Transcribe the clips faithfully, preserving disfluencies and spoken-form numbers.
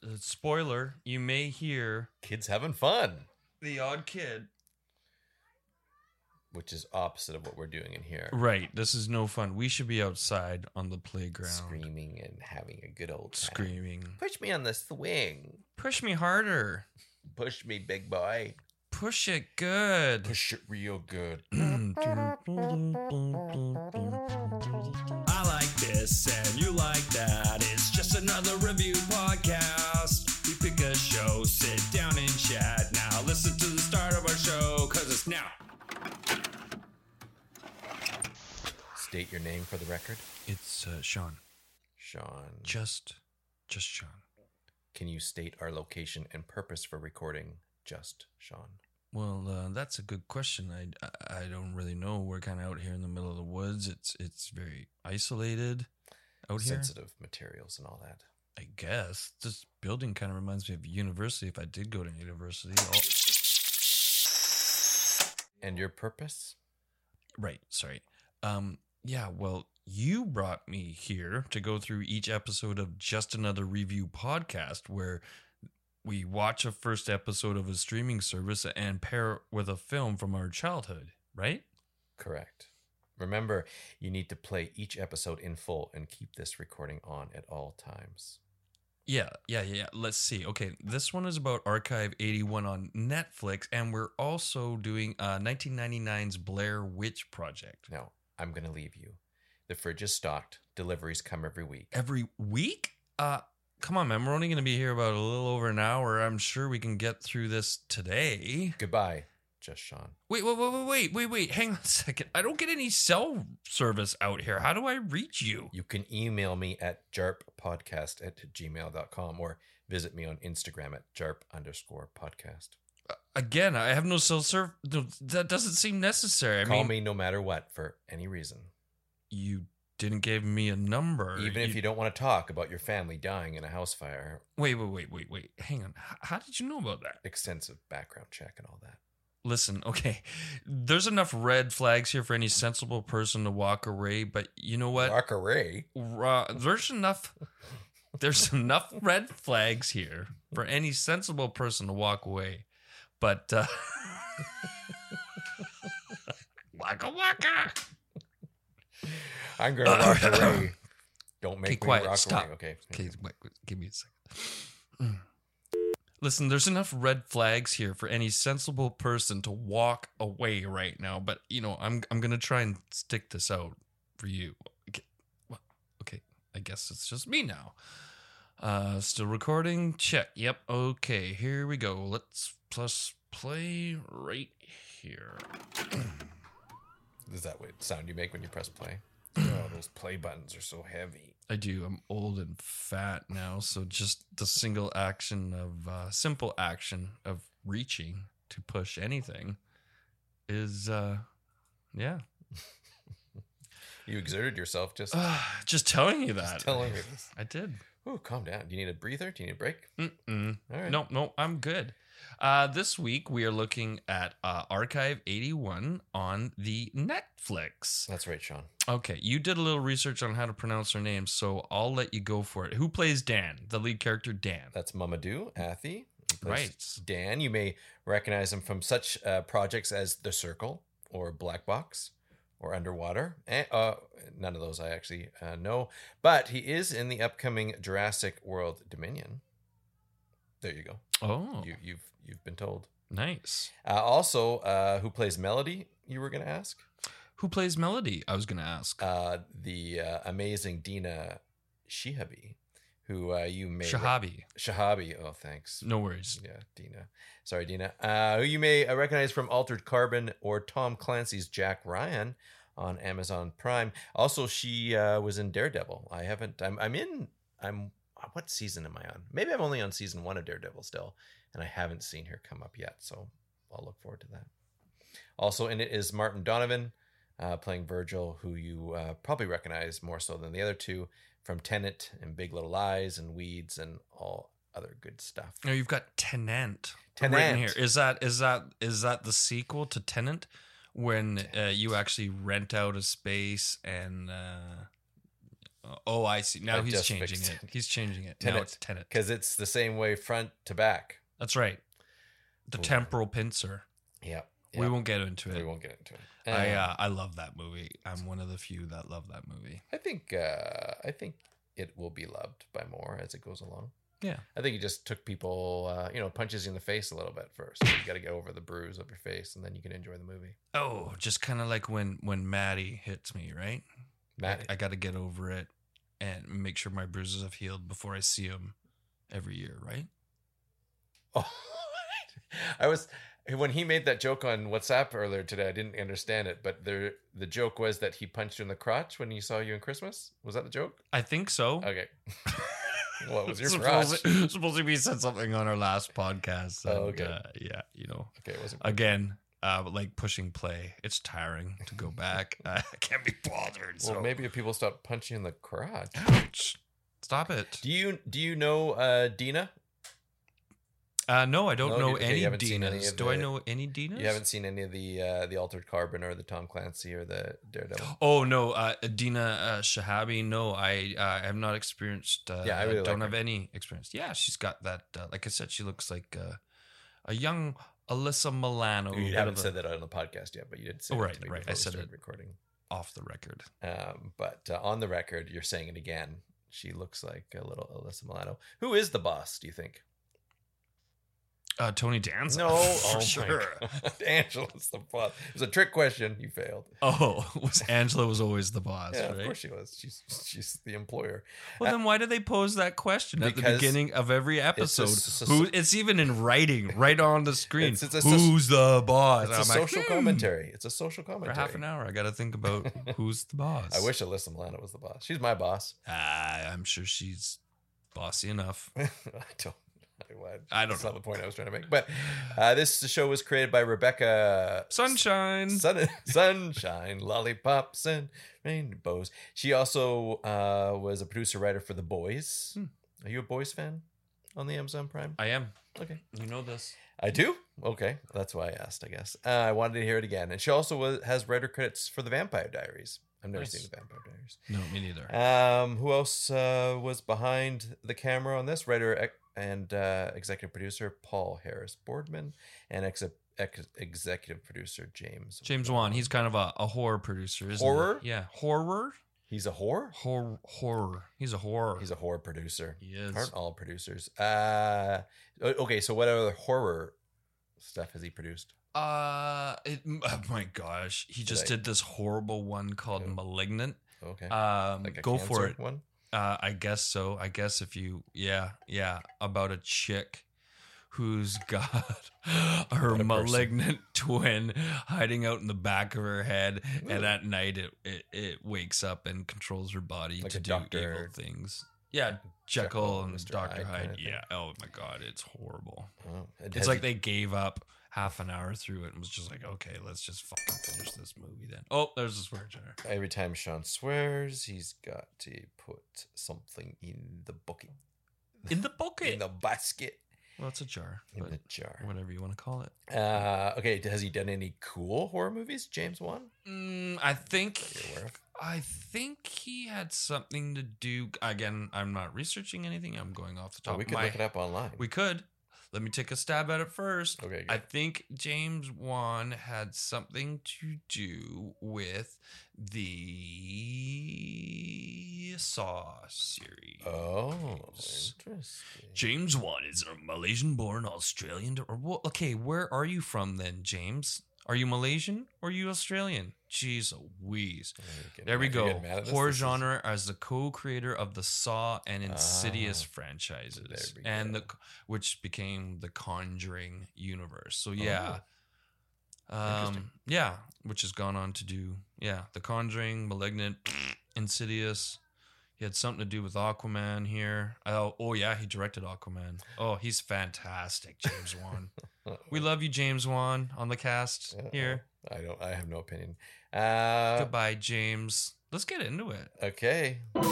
spoiler, you may hear kids having fun. The odd kid. Which is opposite of what we're doing in here. Right. This is no fun. We should be outside on the playground. Screaming and having a good old time. Screaming. Push me on the swing. Push me harder. Push me, big boy. Push it good. Push it real good. I like this and you like that. It's just another review podcast. We pick a show, sit down and chat. Now listen to the start of our show, cause it's now. State your name for the record. It's uh, Sean. Sean. Just, just Sean. Can you state our location and purpose for recording Just Sean? Well, uh, that's a good question. I, I, I don't really know. We're kind of out here in the middle of the woods. It's it's very isolated out here. Sensitive materials and all that. I guess. This building kind of reminds me of university. If I did go to university. I'll... And your purpose? Right. Sorry. Um. Yeah, well, you brought me here to go through each episode of Just Another Review podcast where we watch a first episode of a streaming service and pair it with a film from our childhood, right? Correct. Remember, you need to play each episode in full and keep this recording on at all times. Yeah, yeah, yeah. Let's see. Okay, this one is about Archive eighty-one on Netflix, and we're also doing uh, nineteen ninety-nine's Blair Witch Project. Now, I'm going to leave you. The fridge is stocked. Deliveries come every week. Every week? Uh, come on, man. We're only going to be here about a little over an hour. I'm sure we can get through this today. Goodbye, Just Sean. Wait, wait, wait, wait, wait, wait, wait. Hang on a second. I don't get any cell service out here. How do I reach you? You can email me at jarppodcast at gmail dot com or visit me on Instagram at jarp underscore podcast. Again, I have no cell service. That doesn't seem necessary. I Call mean, me no matter what for any reason. You didn't give me a number. Even if you don't want to talk about your family dying in a house fire. Wait, wait, wait, wait, wait. Hang on. H- How did you know about that? Extensive background check and all that. Listen, okay. There's enough red flags here for any sensible person to walk away, but you know what? Walk away? Uh, there's enough... There's enough red flags here for any sensible person to walk away. But, uh... waka waka! I'm going to walk away. Don't make okay, me quiet. walk Stop. away. Okay. Okay, wait, wait, give me a second. Listen, there's enough red flags here for any sensible person to walk away right now. But, you know, I'm I'm going to try and stick this out for you. Okay. Well, okay. I guess it's just me now. Uh, still recording? Check. Yep. Okay, here we go. Let's plus play right here. Is that what sound you make when you press play? Oh, those play buttons are so heavy. I do. I'm old and fat now, so just the single action of uh, simple action of reaching to push anything is, uh, yeah. You exerted yourself just, Uh, just telling you that. just telling me this. I did. Oh, calm down. Do you need a breather? Do you need a break? Mm-mm. All right. No, no, I'm good. Uh, this week we are looking at uh, Archive eighty-one on the Netflix. That's right, Sean. Okay, you did a little research on how to pronounce her name, so I'll let you go for it. Who plays Dan, the lead character Dan? That's Mamadou Athie. He plays Right. Dan. You may recognize him from such uh, projects as The Circle or Black Box or Underwater. And, uh, none of those I actually uh, know. But he is in the upcoming Jurassic World Dominion. There you go. Oh, You, you've you've been told. nice. Uh, also, uh, who plays Melody? You were going to ask. Who plays Melody? I was going to ask. Uh, the uh, amazing Dina Shihabi, who uh, you may Shahabi. Shahabi. Oh, thanks. No worries. Yeah, Dina. Sorry, Dina. Uh, who you may uh, recognize from Altered Carbon or Tom Clancy's Jack Ryan on Amazon Prime. Also, she uh, was in Daredevil. I haven't. I'm. I'm in. I'm. What season am I on? Maybe I'm only on season one of Daredevil still, and I haven't seen her come up yet. So I'll look forward to that. Also in it is Martin Donovan uh, playing Virgil, who you uh, probably recognize more so than the other two from Tenet and Big Little Lies and Weeds and all other good stuff. No, you've got Tenant. Tenant. Written here. Is that is that is that the sequel to Tenant, when uh, you actually rent out a space and uh, Oh, I see. Now I he's just changing fixed it. it. He's changing it. Tenet. Now it's Tenet. Because it's the same way front to back. That's right. The Ooh. temporal pincer. Yeah. We won't get into it. We won't get into it. I Um, uh, I love that movie. I'm one of the few that love that movie. I think uh, I think it will be loved by more as it goes along. Yeah. I think it just took people, uh, you know, punches you in the face a little bit first. You got to get over the bruise of your face, and then you can enjoy the movie. Oh, just kind of like when when Maddie hits me, right? Matt, I, I got to get over it and make sure my bruises have healed before I see him every year, right? oh, I was when he made that joke on WhatsApp earlier today. I didn't understand it, but the the joke was that he punched you in the crotch when he saw you in Christmas. Was that the joke? I think so. Okay. Well, it was your supposed, crotch. supposed we said something on our last podcast. And, Oh, okay. uh, yeah, you know, Okay, it wasn't. again, uh, like pushing play. It's tiring to go back. I can't be bothered. Well, So maybe if people stop punching you in the crotch. ouch. Stop it. Do you do you know uh, Dina? Uh, no, I don't No, know you- okay, any you haven't seen any Dinas. of Do I the- know any Dinas? You haven't seen any of the uh, the Altered Carbon or the Tom Clancy or the Daredevil? Oh no, uh, Dina uh, Shahabi. No, I uh, have not experienced. Uh, Yeah, I really don't like have any experience. Yeah, she's got that. Uh, like I said, she looks like uh, a young Alyssa Milano. You bit haven't of a- said that on the podcast yet, but you did say Oh, it right, to me right. before I we said started it. recording. off the record. Um, but uh, on the record, you're saying it again. She looks like a little Alyssa Milano. Who is the boss? Do you think? Uh, Tony Danza. No, for oh sure. my God. Angela's the boss. It was a trick question. You failed. Oh, was Angela was always the boss, Yeah, right? of course she was. She's she's the employer. Well, then why do they pose that question at the Because beginning of every episode? it's a- Who? It's even in writing, right on the screen. It's- it's a- Who's the boss? It's a I'm like, social hmm. commentary. It's a social For commentary. half an hour, I got to think about who's the boss. I wish Alyssa Milano was the boss. She's my boss. Ah, I'm sure she's bossy enough. I don't. I don't That's know. not the point I was trying to make. But uh, this show was created by Rebecca Sunshine. Sun, Sunshine, Lollipops, and Rainbows. She also uh, was a producer writer for The Boys. Hmm. Are you a Boys fan on the Amazon Prime? I am. Okay. You know this. I do? Okay. That's why I asked, I guess. Uh, I wanted to hear it again. And she also was, has writer credits for The Vampire Diaries. I've never Nice. seen The Vampire Diaries. No, me neither. Um, who else uh, was behind the camera on this? Writer ec- and uh, executive producer Paul Harris Boardman, and ex- ex- executive producer James James Wan. He's kind of a, a horror producer, isn't Horror? he? Yeah, horror. He's a whore. Horror. Horror. He's a horror. He's a horror producer. He is. Aren't all producers? Uh, o- okay. So what other horror stuff has he produced? Uh, it, oh my gosh, he just I- did this horrible one called Yeah. Malignant. Okay. Um, like a go for cancer it. One. Uh, I guess so. I guess if you, yeah, yeah, about a chick who's got her About a person. malignant twin hiding out in the back of her head, and Ooh. at night it, it it wakes up and controls her body Like to a do Doctor- evil things. Yeah, Jekyll Jekyll and and Mister Doctor Hyde Hyde. kinda thing. Yeah. Oh my god, it's horrible. Oh, and It's has like he- they gave up half an hour through it and was just like, okay, let's just fucking finish this movie then. Oh, there's a swear jar. Every time Sean swears, he's got to put something in the bucket. In the bucket. In the basket. Well, it's a jar, In but the jar. whatever you want to call it. Uh, okay, has he done any cool horror movies, James Wan? Mm, I think That you're aware of? I think he had something to do. Again, I'm not researching anything. I'm going off the top Oh, we of could my look it up online. We could. Let me take a stab at it first. Okay, I good. think James Wan had something to do with the Saw series. Oh, interesting. James Wan is a Malaysian-born Australian. Or well, okay, where are you from then, James? Are you Malaysian or are you Australian? Jeez Louise. Oh, you're getting There we mad- you're go. getting mad at this? Horror This is- genre as the co-creator of the Saw and Insidious Ah, franchises, there we and go. the which became the Conjuring universe. So yeah, Oh, Interesting. um, yeah, which has gone on to do yeah, the Conjuring, Malignant, Insidious. He had something to do with Aquaman here. Oh, oh yeah, he directed Aquaman. Oh, he's fantastic, James Wan. We love you, James Wan, on the cast Uh-oh. here. I don't. I have no opinion. Uh, Goodbye, James. Let's get into it. Okay. Did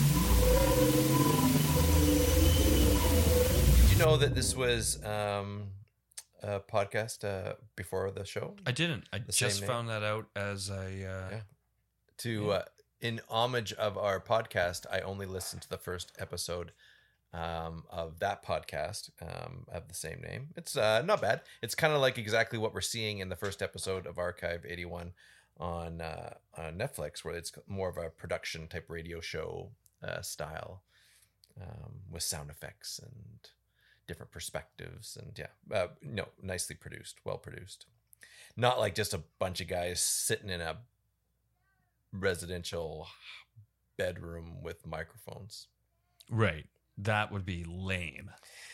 you know that this was um, a podcast uh, before the show? I didn't. I The just same name? found that out as I. Uh, Yeah. To Yeah. uh, in homage of our podcast, I only listened to the first episode um, of that podcast um, of the same name. It's uh, not bad. It's kind of like exactly what we're seeing in the first episode of Archive eighty-one on uh, on Netflix, where it's more of a production type radio show uh, style um, with sound effects and different perspectives, and yeah, uh, no, nicely produced, well produced. Not like just a bunch of guys sitting in a residential bedroom with microphones. Right. That would be lame.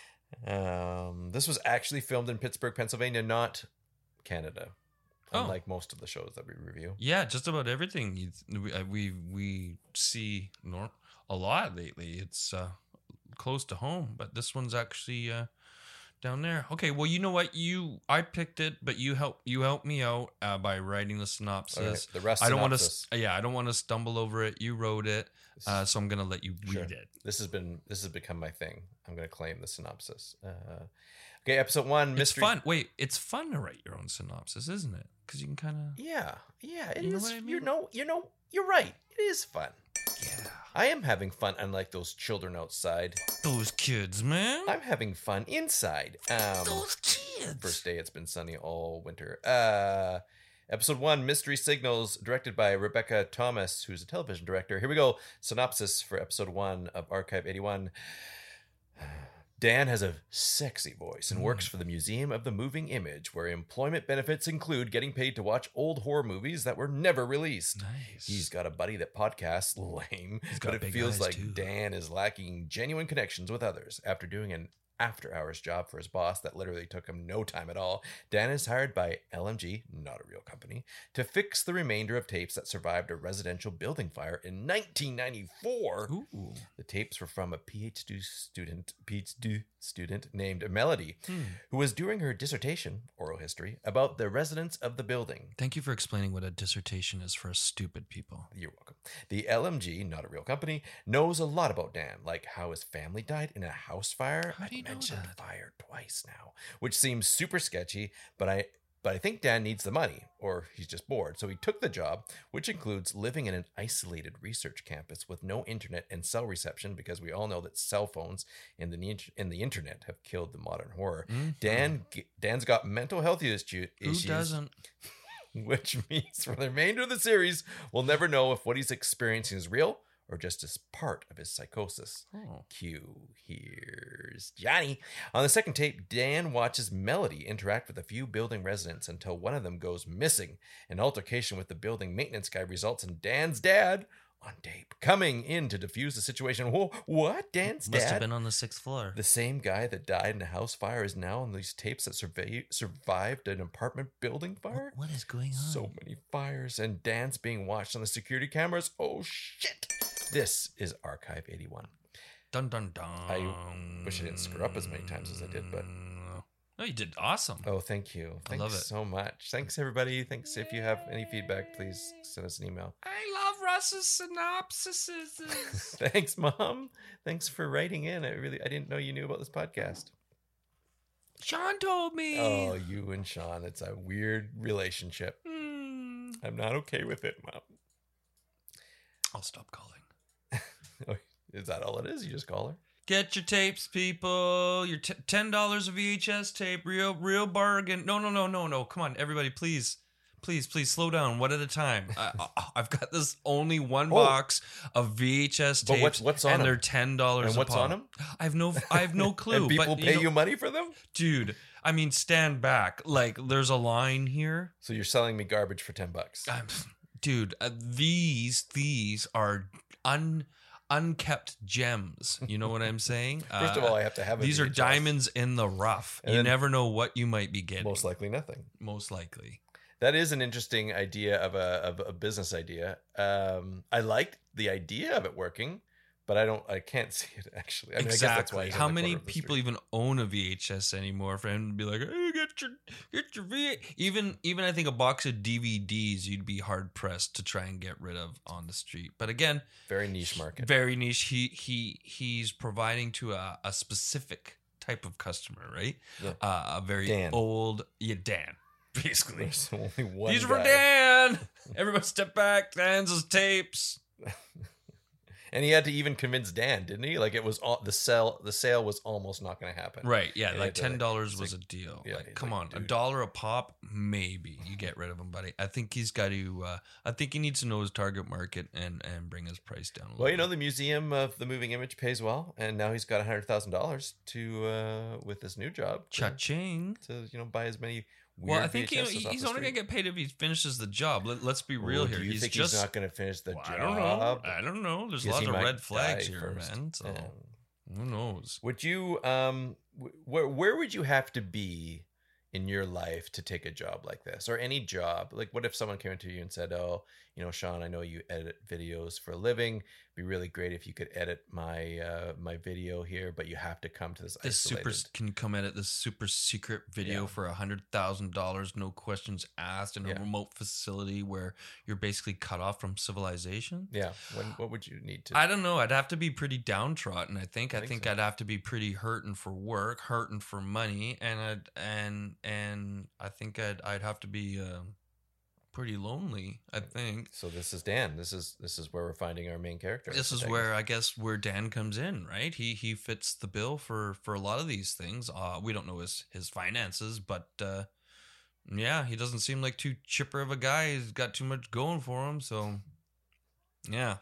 Um, this was actually filmed in Pittsburgh, Pennsylvania, not Canada. Oh. Unlike most of the shows that we review. Yeah, just about everything you, we, uh, we we see nor- a lot lately. It's uh, close to home, but this one's actually uh, down there. Okay, well, you know what? You I picked it, but you help you helped me out uh, by writing the synopsis. All right, the rest I don't want synopsis. to. Yeah, I don't want to stumble over it. You wrote it, uh, so I'm gonna let you Sure. read it. This has been this has become my thing. I'm going to claim the synopsis. Uh, okay, episode one. It's mystery. fun. Wait, it's fun to write your own synopsis, isn't it? Because you can kind of. Yeah, yeah. It You know is. what I mean? You know, you know, you're right. It is fun. Yeah. I am having fun, unlike those children outside. Those kids, man. I'm having fun inside. Um, Those kids. First day it's been sunny all winter. Uh, episode one, Mystery Signals, directed by Rebecca Thomas, who's a television director. Here we go. Synopsis for episode one of Archive eighty-one. Dan has a sexy voice and works for the Museum of the Moving Image, where employment benefits include getting paid to watch old horror movies that were never released. Nice. He's got a buddy that podcasts, lame, He's got but it big feels eyes, like too. Dan is lacking genuine connections with others. After doing an after-hours job for his boss that literally took him no time at all, Dan is hired by L M G, not a real company, to fix the remainder of tapes that survived a residential building fire in nineteen ninety-four. Ooh. The tapes were from a PhD student, PhD student named Melody, Hmm. who was doing her dissertation, oral history, about the residents of the building. Thank you for explaining what a dissertation is for us stupid people. You're welcome. The L M G, not a real company, knows a lot about Dan, like how his family died in a house fire. How do you I've know mentioned that? fire twice now, which seems super sketchy, but I but I think Dan needs the money, or he's just bored. So he took the job, which includes living in an isolated research campus with no internet and cell reception, because we all know that cell phones and the in the internet have killed the modern horror. Mhm. Dan Dan's got mental health issue, Who issues. doesn't? Which means for the remainder of the series, we'll never know if what he's experiencing is real or just as part of his psychosis. Oh. Cue, here's Johnny. On the second tape, Dan watches Melody interact with a few building residents until one of them goes missing. An altercation with the building maintenance guy results in Dan's dad, on tape, coming in to defuse the situation. Whoa, what? Dan's Must dad? have been on the sixth floor. The same guy that died in a house fire is now on these tapes that survey- survived an apartment building fire? What is going on? So many fires, and Dan's being watched on the security cameras. Oh, shit. This is Archive eighty-one. Dun dun dun. I wish I didn't screw up as many times as I did, but- No, you did awesome. Oh, thank you. I Thanks love it. so much. Thanks, everybody. Thanks. If you have any feedback, please send us an email. I love Russ's synopsis. Thanks, Mom. Thanks for writing in. I really, I didn't know you knew about this podcast. Sean told me. Oh, you and Sean. It's a weird relationship. Hmm. I'm not okay with it, Mom. I'll stop calling. Is that all it is? You just call her? Get your tapes, people. Your t- ten dollars a V H S tape, real, real bargain. No, no, no, no, no. Come on, everybody, please, please, please, slow down. One at a time. I, I, I've got this only one Oh. box of V H S But tapes, what's- what's on and 'em? they're ten dollars. And what's a pop. on 'em? I have no, I have no clue. And people but, pay know- you money for them? dude. I mean, stand back. Like, there's a line here. So you're selling me garbage for ten bucks. I'm, dude, uh, these these are un unkept gems. You know what I'm saying? First of Uh, all, I have to have a these are V H S. diamonds in the rough. And You then- never know what you might be getting. Most likely nothing. Most likely. That is an interesting idea of a of a business idea. Um, I liked the idea of it working, but I don't. I can't see it actually. I mean, I guess that's why exactly. he's on How the many corner of the people street. even own a V H S anymore for him to be like, hey, get your get your V H S. Even even I think a box of D V Ds you'd be hard pressed to try and get rid of on the street. But again, Very niche market. very niche. He he he's providing to a, a specific type of customer, right? Yeah. Uh, a very Dan. old, yeah, Dan, basically. There's only one. These are for guy. Dan. Everybody step back. Dan's his tapes. And he had to even convince Dan, didn't he? Like it was all the sell. The sale was almost not going to happen. Right. Yeah. And like he had to, ten dollars he's was like- a deal. yeah, like, he's come like, on, a dude. dollar a pop, maybe you get rid of him, buddy. I think he's got to. Uh, I think he needs to know his target market and and bring his price down. A little Well, you know, bit. the Museum of the Moving Image pays well, and now he's got a hundred thousand dollars to uh, with this new job to, Cha-ching. to you know buy as many. Weird Well, I think you know, V H Ses off he's the only gonna street. get paid if he finishes the job. Let, let's be real Ooh, here. Do you he's think just. he's not going to finish the Well, job? I don't know. I don't know. There's Because he lots of might red flags die here, first. man. So Yeah. who knows? Would you um wh- where where would you have to be in your life to take a job like this, or any job? Like, what if someone came to you and said, "Oh, you know, Sean, I know you edit videos for a living. It'd be really great if you could edit my uh my video here, but you have to come to this This super isolated." can come in at this super secret video Yeah. for a hundred thousand dollars, no questions asked, in a Yeah. remote facility where you're basically cut off from civilization. Yeah, when, what would you need to? I don't know. I'd have to be pretty downtrodden. I think. I, I think, think so. I'd have to be pretty hurting for work, hurting for money, and I'd and and I think I'd I'd have to be uh, pretty lonely. I think. So this is Dan. This is this is where we're finding our main character. This is where I guess where Dan comes in, right? He he fits the bill for for a lot of these things. Uh, we don't know his his finances, but uh, yeah, he doesn't seem like too chipper of a guy. He's got too much going for him, so yeah.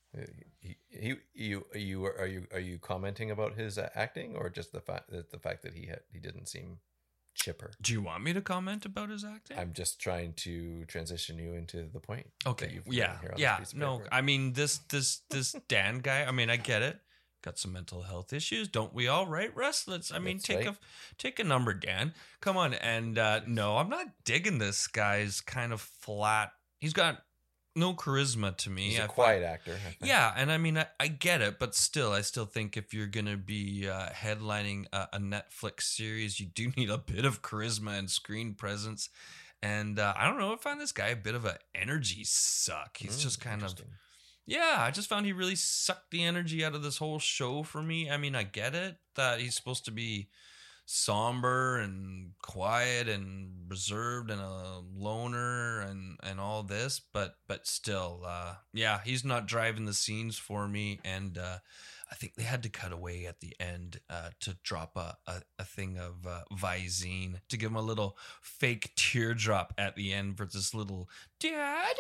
He, he, you, you are you are you commenting about his uh, acting, or just the fact that the fact that he had he didn't seem chipper? Do you want me to comment about his acting? I'm just trying to transition you into the point. that Okay. you've Yeah. written here on this Yeah. piece of No, paper. I mean this this this Dan guy. I mean, I get it. Got some mental health issues, don't we all? Right, Russ? Let's. I mean, That's take right. a take a number, Dan. Come on. And uh, no, I'm not digging this guy's kind of flat. He's got no charisma to me. He's I a find- quiet actor. I think. Yeah, and I mean, I, I get it, but still, I still think if you're gonna be uh, headlining a, a Netflix series, you do need a bit of charisma and screen presence. And uh, I don't know, I find this guy a bit of an energy suck. He's Mm, just kind of, interesting. yeah, I just found he really sucked the energy out of this whole show for me. I mean, I get it that he's supposed to be somber and quiet and reserved and a loner and and all this, but but still uh yeah, he's not driving the scenes for me. And uh I think they had to cut away at the end uh to drop a a, a thing of uh, Visine to give him a little fake teardrop at the end for this little dad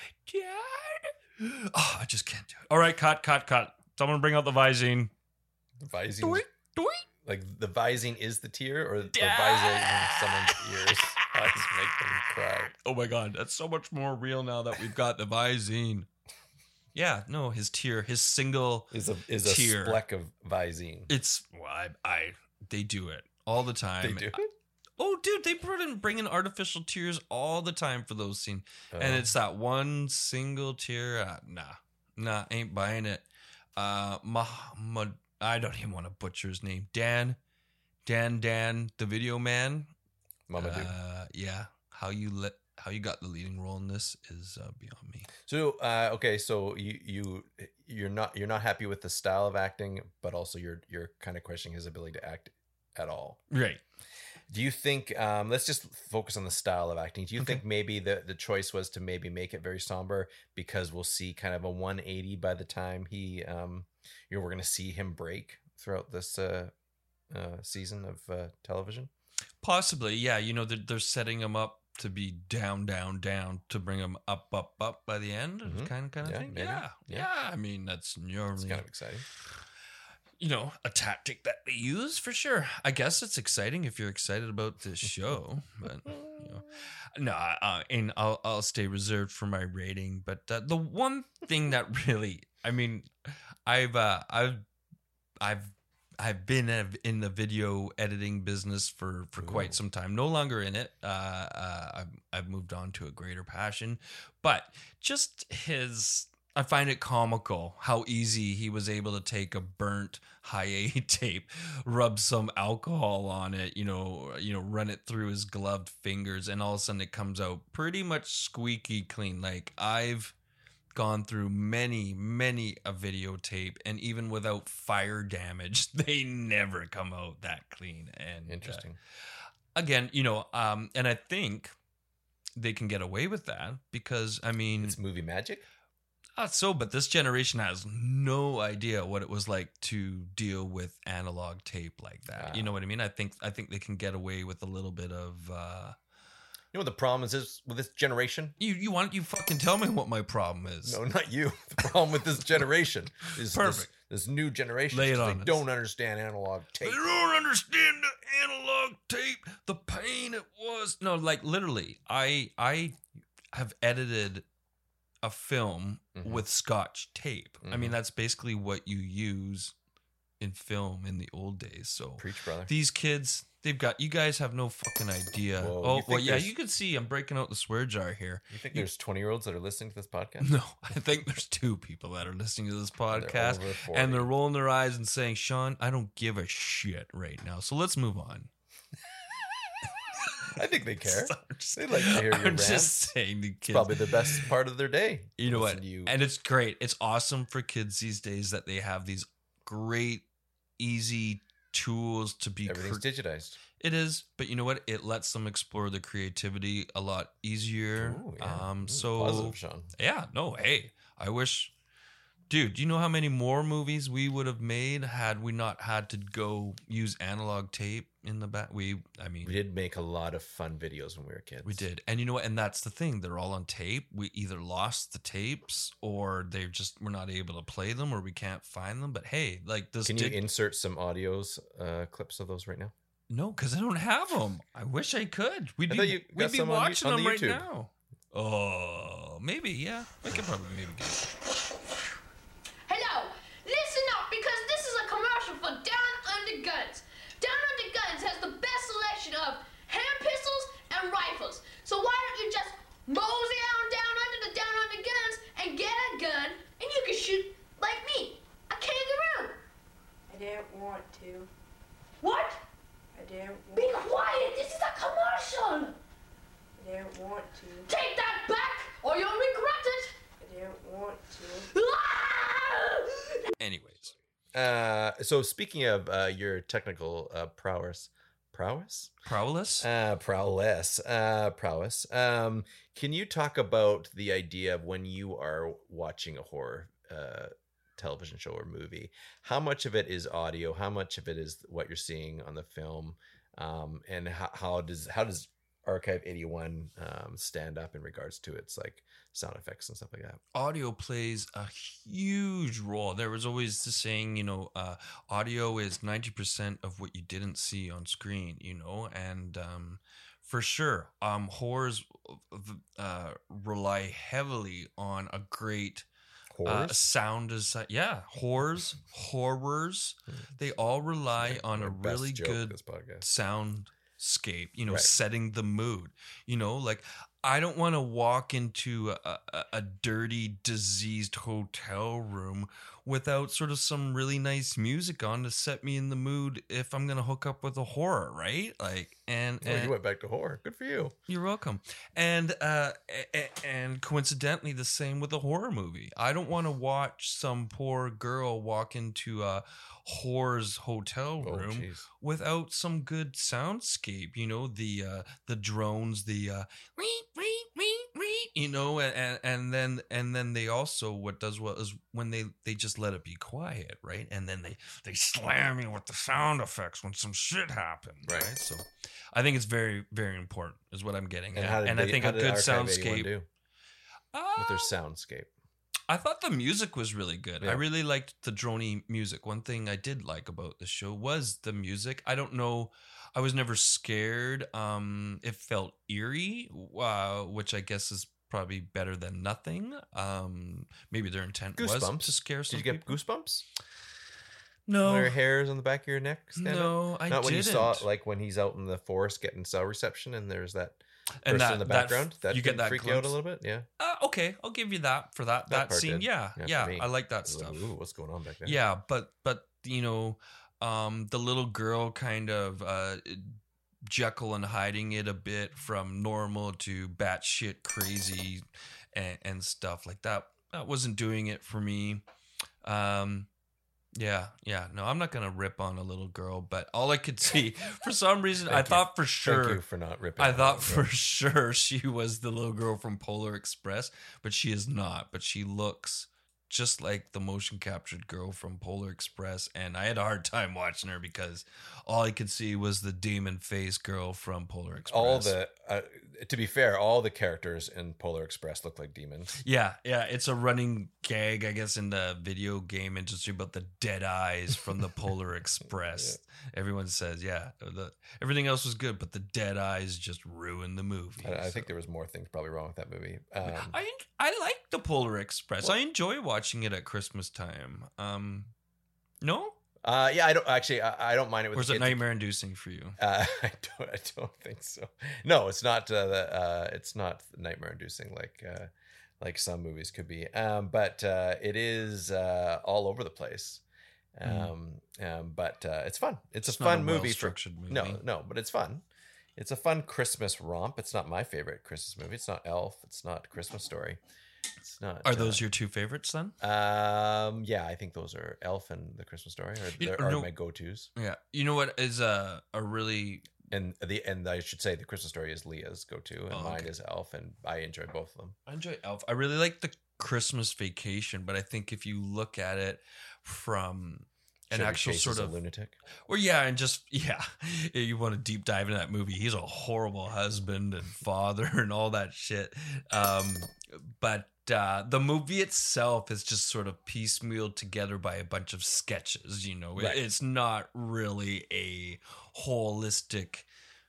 dad oh, I just can't do it. All right, cut cut cut someone bring out the Visine. The Visine, Doink, doink. like the Visine is the tear, or, or Yeah. Visine in someone's ears. I just make them cry. Oh my god, that's so much more real now that we've got the Visine. Yeah, no, his tear, his single. Is a is a Tear. speck of Visine. It's well, I, I they do it all the time. They do it. Oh, dude, they bring in, bring in artificial tears all the time for those scenes, and Oh. it's that one single tear. Uh, nah, nah, ain't buying it. Uh, Muhammad, I don't even want to butcher his name. Dan, Dan, Dan, the video man. Mamadou. Uh, yeah, how you let how you got the leading role in this is uh, beyond me. So uh, okay, so you you you're not you're not happy with the style of acting, but also you're you're kind of questioning his ability to act at all. Right. Do you think? Um, let's just focus on the style of acting. Do you Okay. think maybe the the choice was to maybe make it very somber because we'll see kind of a one eighty by the time he, um, you know, we're going to see him break throughout this uh, uh, season of uh, television? Possibly, yeah. You know, they're, they're setting him up to be down, down, down to bring him up, up, up by the end, Mhm. kind of, kind of Yeah, thing. maybe. Yeah, Yeah. yeah. I mean, that's It's normally, kind of exciting. you know, a tactic that they use for sure. I guess it's exciting if you're excited about this show, but you know, no. Uh, and I'll I'll stay reserved for my rating. But uh, the one thing that really, I mean, I've uh, I've I've I've been in the video editing business for, for quite Ooh. some time. No longer in it. Uh, uh, I've, I've moved on to a greater passion. But just his, I find it comical how easy he was able to take a burnt high A tape, rub some alcohol on it, you know, you know, run it through his gloved fingers, and all of a sudden it comes out pretty much squeaky clean. Like I've gone through many, many a videotape, and even without fire damage, they never come out that clean. And uh, Interesting. again, you know, um, and I think they can get away with that because I mean, It's movie magic. Not so, but this generation has no idea what it was like to deal with analog tape like that. Wow. You know what I mean? I think I think they can get away with a little bit of. Uh, You know what the problem is, is with this generation? you you want you fucking tell me what my problem is? No, not you. The problem with this generation is Perfect. This, this new generation. Lay it is on They us. don't understand analog tape. They don't understand the analog tape, the pain it was. No, like literally, I I have edited a film Mhm. with Scotch tape. I mean, Mhm. that's basically what you use in film in the old days. So Preach, brother. these kids, they've got you guys have no fucking idea. Whoa, you oh think well, yeah, there's- you can see I'm breaking out the swear jar here. You think there's twenty year olds that are listening to this podcast? No, I think there's two people that are listening to this They're podcast. over forty. And they're rolling their eyes and saying, Sean, I don't give a shit right now. So let's move on. I think they care. So I'm just- They like to hear your I'm rants. just saying the It's kids. probably the best part of their day. you know Listen what? to You. And it's great. It's awesome for kids these days that they have these great, easy tools to be. Everything's cre- digitized. it is, but you know what? It lets them explore the creativity a lot easier. Ooh, yeah. Um, Ooh, so positive, Sean. yeah, no, hey, I wish, dude, do you know how many more movies we would have made had we not had to go use analog tape in the back? We, I mean, We did make a lot of fun videos when we were kids. we did. And you know what? And that's the thing. They're all on tape. We either lost the tapes or they're just, we're not able to play them or we can't find them. But hey, like this Can did, you insert some audios, uh, clips of those right now? no, because I don't have them. I wish I could. We'd I be, thought you we'd got be some on you- watching on them the right YouTube. now. Oh, maybe, yeah. I could probably maybe get it. Hello, listen up because this is a commercial for Down Under Guns. Down Under Guns has the best selection of hand pistols and rifles. So why don't you just mosey on down under the Down Under Guns and get a gun and you can shoot like me, a kangaroo. I didn't want to. What? I didn't Be want quiet, this is a commercial. I didn't want to. Take that back or you'll regret it. I didn't want to. Ah! Anyways, Uh, so speaking of uh, your technical uh, prowess, prowess, prowess. uh, prowess, uh, prowess. Um, can you talk about the idea of when you are watching a horror uh, television show or movie? How much of it is audio? How much of it is what you're seeing on the film? Um, and how, how does how does Archive eighty-one um, stand up in regards to its like sound effects and stuff like that? Audio plays a huge role. There was always the saying, you know, uh, audio is ninety percent of what you didn't see on screen, you know, and um, for sure, um, horrors uh, rely heavily on a great uh, Horrors? sound design. Yeah, horrors, horrors, they all rely on My a best really joke good this podcast. soundscape, you know, Right. setting the mood, you know, like I don't want to walk into a, a, a dirty, diseased hotel room without sort of some really nice music on to set me in the mood if I'm going to hook up with a horror, right? Like, and, Oh, and you went back to horror. Good for you. you're welcome. And uh, a- a- and coincidentally, the same with a horror movie. I don't want to watch some poor girl walk into a horror's hotel Oh, room jeez. without some good soundscape. You know, the uh, the drones, the uh, wee, wee, wee, wee, you know, and and then and then they also what does well is when they they just let it be quiet, right? And then they they slam you with the sound effects when some shit happens, Right. right? So I think it's very very important is what I'm getting And at. how did And they, I think how a did good Archive eighty-one soundscape do uh, with their soundscape? I thought the music was really good. I Yeah. really liked the droney music. One thing I did like about the show was the music. I don't know. I was never scared. Um, it felt eerie, uh, which I guess is probably better than nothing. Um, maybe their intent was Goosebumps. to scare Did some you get people. goosebumps? No, When their hairs on the back of your neck stand up? no, I Not when didn't. you saw it, like when he's out in the forest getting cell reception, and there's that person and that in the that f- background. That, you get didn't that freak you glimpse. out a little bit. Yeah, Uh, okay, I'll give you that for that That that, part scene. did. Yeah, Yeah, for yeah, me. I like that I was like, stuff. ooh, what's going on back there? Yeah, but but you know, um, the little girl kind of uh, Jekyll and hiding it a bit from normal to batshit crazy and, and stuff like that. That wasn't doing it for me. Um, Yeah, yeah. No, I'm not gonna rip on a little girl, but all I could see for some reason, I Thank you. thought for sure. Thank you for not ripping. I on thought that for girl. sure she was the little girl from Polar Express, but she is not. But she looks just like the motion captured girl from Polar Express, and I had a hard time watching her because all I could see was the demon face girl from Polar Express. all the. Uh, to be fair, all the characters in Polar Express look like demons. Yeah, yeah, it's a running gag, I guess, in the video game industry about the dead eyes from the Polar Express. Everyone says, yeah, the, everything else was good, but the dead eyes just ruined the movie. I, I so. think there was more things probably wrong with that movie. Um, I I like the Polar Express. Well- I enjoy watching it at Christmas time. Um, no, uh, yeah, I don't actually. I, I don't mind it with. or is the it kids. nightmare inducing for you? Uh, I don't. I don't think so. No, it's not. Uh, the, uh, it's not nightmare inducing like uh, like some movies could be. Um, but uh, it is uh, all over the place. Um, um, but uh, it's fun. It's, It's a not fun a movie. For, well-structured movie. no, no, but it's fun. It's a fun Christmas romp. It's not my favorite Christmas movie. It's not Elf. It's not Christmas Story. It's not. Are those uh, your two favorites then? Um, yeah, I think those are Elf and The Christmas Story are, You- are no. my go-tos. Yeah, you know what is a a really And the and I should say The Christmas Story is Leah's go-to, and Oh, mine okay. is Elf, and I enjoy both of them. I enjoy Elf. I really like the Christmas Vacation, but I think if you look at it from an Chevy actual Chase sort is a of lunatic. Well, yeah, and just yeah, you want to deep dive into that movie. He's a horrible husband and father and all that shit. Um, but uh, the movie itself is just sort of piecemealed together by a bunch of sketches. You know, It- Right. it's not really a holistic,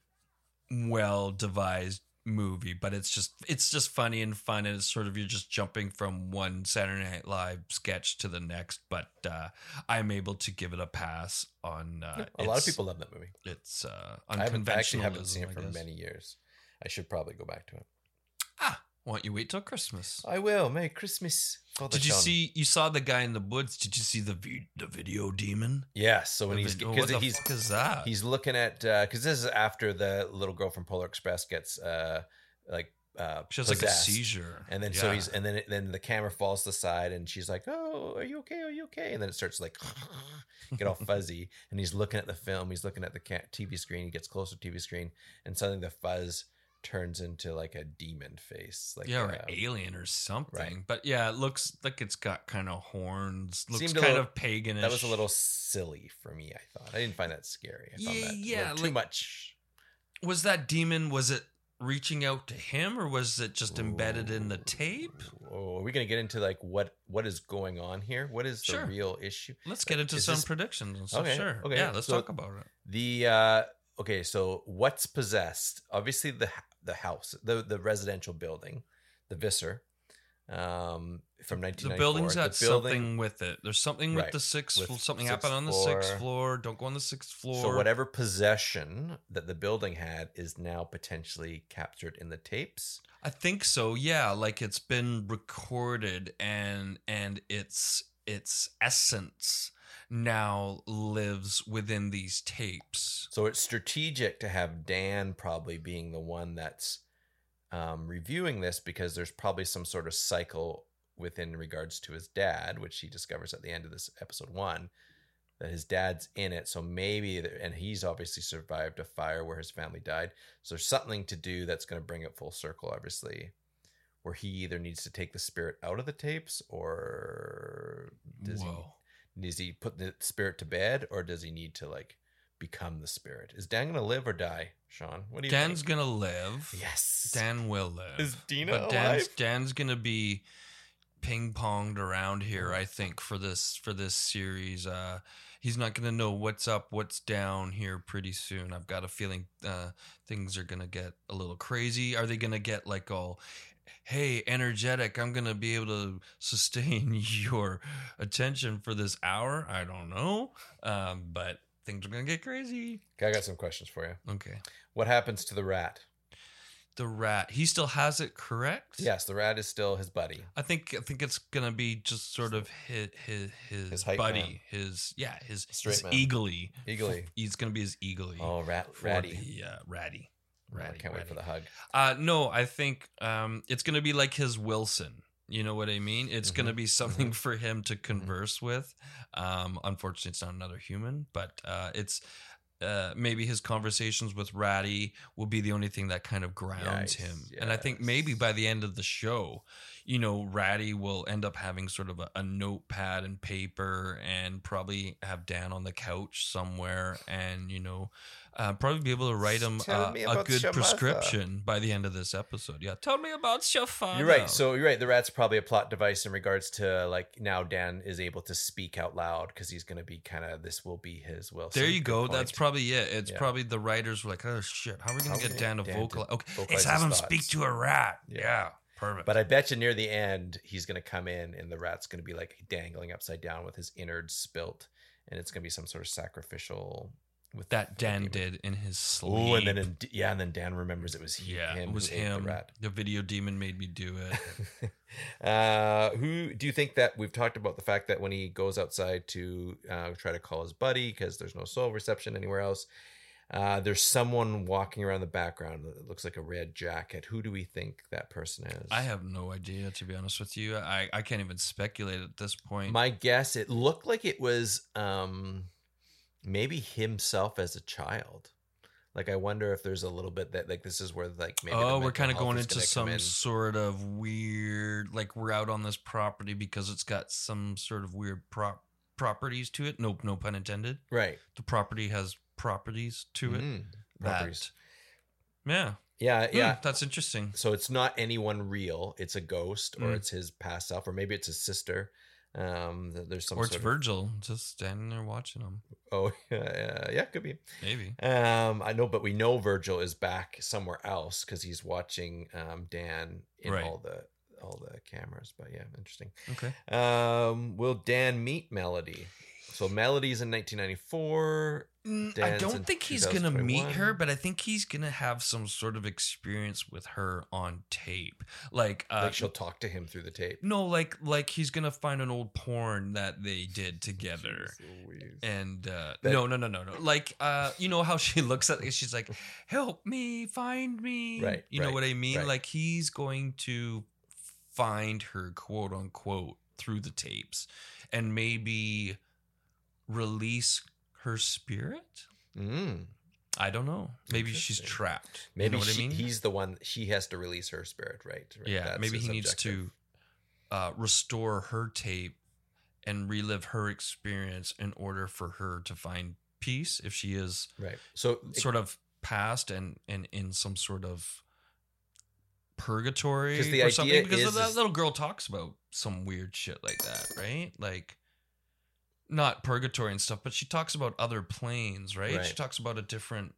well devised movie, but it's just it's just funny and fun, and it's sort of you're just jumping from one Saturday Night Live sketch to the next. But uh, I'm able to give it a pass on. Uh, A lot of its- people love that movie. It's uh, I haven't I actually unconventionalism. haven't seen it I for guess. many years. I should probably go back to it. Ah, why don't you wait till Christmas? I will. Merry Christmas. Father Did you John. see? You saw the guy in the woods. Did you see the vi- the video demon? Yes. So when The he's vid- because what the he's fuck is that? he's looking at because this is after the little girl from Polar Express gets uh like uh she has like a possessed. seizure, And then so Yeah. he's and then it, then the camera falls to the side and she's like, "Oh, are you okay? Are you okay?" And then it starts like get all fuzzy and he's looking at the film. He's looking at the ca- T V screen. He gets closer to the T V screen and suddenly the fuzz turns into like a demon face, like yeah, or uh, alien or something. right. But yeah, it looks like it's got kind of horns. Looks Seemed a kind little- of paganish. that was a little silly for me. I thought I didn't find that scary. I found Yeah, that a yeah, little too like- much. Was that demon? Was it reaching out to him, or was it just embedded in the tape? Oh, are we gonna get into like what what is going on here? What is the Sure. real issue? Let's get into Is some this- predictions and stuff. Okay, Sure. okay, Yeah, let's so- talk about it. The uh okay, so what's possessed? Obviously the the house, the the residential building, the Visser, um, from nineteen The ninety-four. building's got The building- something with it. There's something with Right. the sixth. With floor. Something sixth happened on the floor. sixth floor. Don't go on the sixth floor. So whatever possession that the building had is now potentially captured in the tapes. I think so. Yeah, like it's been recorded, and and its its essence now lives within these tapes. So it's strategic to have Dan probably being the one that's um, reviewing this because there's probably some sort of cycle within regards to his dad, which he discovers at the end of this episode one, that his dad's in it. So maybe, and he's obviously survived a fire where his family died. So there's something to do that's going to bring it full circle, obviously, where he either needs to take the spirit out of the tapes or does he Whoa. does he put the spirit to bed, or does he need to like become the spirit? Is Dan gonna live or die, Sean? What do you Dan's think? gonna live. Yes. Dan will live. Is Dina but Dan's alive? Dan's gonna be ping ponged around here, I think, for this for this series. Uh, he's not gonna know what's up, what's down here pretty soon. I've got a feeling uh, things are gonna get a little crazy. Are they gonna get like all, hey, energetic? I'm gonna be able to sustain your attention for this hour. I don't know, um, but things are gonna get crazy. Okay, I got some questions for you. Okay, What happens to the rat? the rat. He still has it, correct? Yes, the rat is still his buddy. I think I think it's gonna be just sort of his his his, His hype buddy, man. his yeah, his, Straight his man. eagly. Eagly. He's gonna be his eagly. Oh, rat, for ratty. the, uh, ratty. Oh, I Ratty, can't wait for ratty. the hug. Uh, no, I think um, it's gonna be like his Wilson. You know what I mean? It's Mhm. going to be something for him to converse with. Um, unfortunately, it's not another human, but uh, it's uh, maybe his conversations with Ratty will be the only thing that kind of grounds Yes, him. And I think maybe yes. by the end of the show, you know, Ratty will end up having sort of a, a notepad and paper and probably have Dan on the couch somewhere and, you know, uh, probably be able to write him Tell uh, me a about good your mother. prescription by the end of this episode. Yeah. Tell me about your father. You're right. So you're right. The rat's probably a plot device in regards to like now Dan is able to speak out loud because he's going to be kind of this will be his Wilson. There you Good go. point. That's probably it. It's Yeah. probably the writers were like, oh shit, how are we How gonna we get gonna Dan to get Dan to vocalize? Okay, vocalize let's have his him thoughts. speak to a rat. Yeah. Yeah, perfect. But I bet you near the end he's going to come in and the rat's going to be like dangling upside down with his innards spilt, and it's going to be some sort of sacrificial. With that Dan demon. did in his sleep. Oh, and then in, yeah, and then Dan remembers it was he, yeah, him it was who ate him. the rat. The video demon made me do it. uh, who do you think that we've talked about the fact that when he goes outside to uh, try to call his buddy because there's no soul reception anywhere else, uh, there's someone walking around the background that looks like a red jacket. Who do we think that person is? I have no idea, to be honest with you. I, I can't even speculate at this point. My guess, it looked like it was um, maybe himself as a child. Like, I wonder if there's a little bit that, like, this is where, like, maybe. oh, the we're kind of mental going health is into gonna some come in. sort of weird, like we're out on this property because it's got some sort of weird prop properties to it. Nope, no pun intended. Right. The property has properties to it. Mm, That- properties. Yeah. Yeah, yeah. Hmm, that's interesting. So it's not anyone real. It's a ghost, or Mm. it's his past self, or maybe it's his sister. Um, th- there's some. Or it's sort of- Virgil just standing there watching him. Oh, yeah, yeah, could be. Maybe. Um, I know, but we know Virgil is back somewhere else because he's watching um Dan in Right. all the all the cameras. But yeah, interesting. Okay. Um, will Dan meet Melody? So Melody's in nineteen ninety-four. Mm, I Dan's don't in think he's gonna meet twenty twenty-one. her, but I think he's gonna have some sort of experience with her on tape. Like, uh, Like she'll talk to him through the tape. no, like like he's gonna find an old porn that they did together. Jeez Louise. And uh, That- no, no, no, no, no. Like, uh, you know how she looks at it? She's like, "Help me, find me." Right, You know right, what I mean? right. Like he's going to find her, quote unquote, through the tapes, and maybe release her spirit. Mm. I don't know. Maybe she's Interesting. trapped. Maybe you know what she, I mean? he's the one. She has to release her spirit, right? Right, Yeah, that's maybe his he needs objective. to uh, restore her tape and relive her experience in order for her to find peace if she is Right. So sort of past and, and in some sort of purgatory 'Cause the or idea something. Because is- that is- little girl talks about some weird shit like that, right? Like, not purgatory and stuff, but she talks about other planes, right? She Right. talks about a different.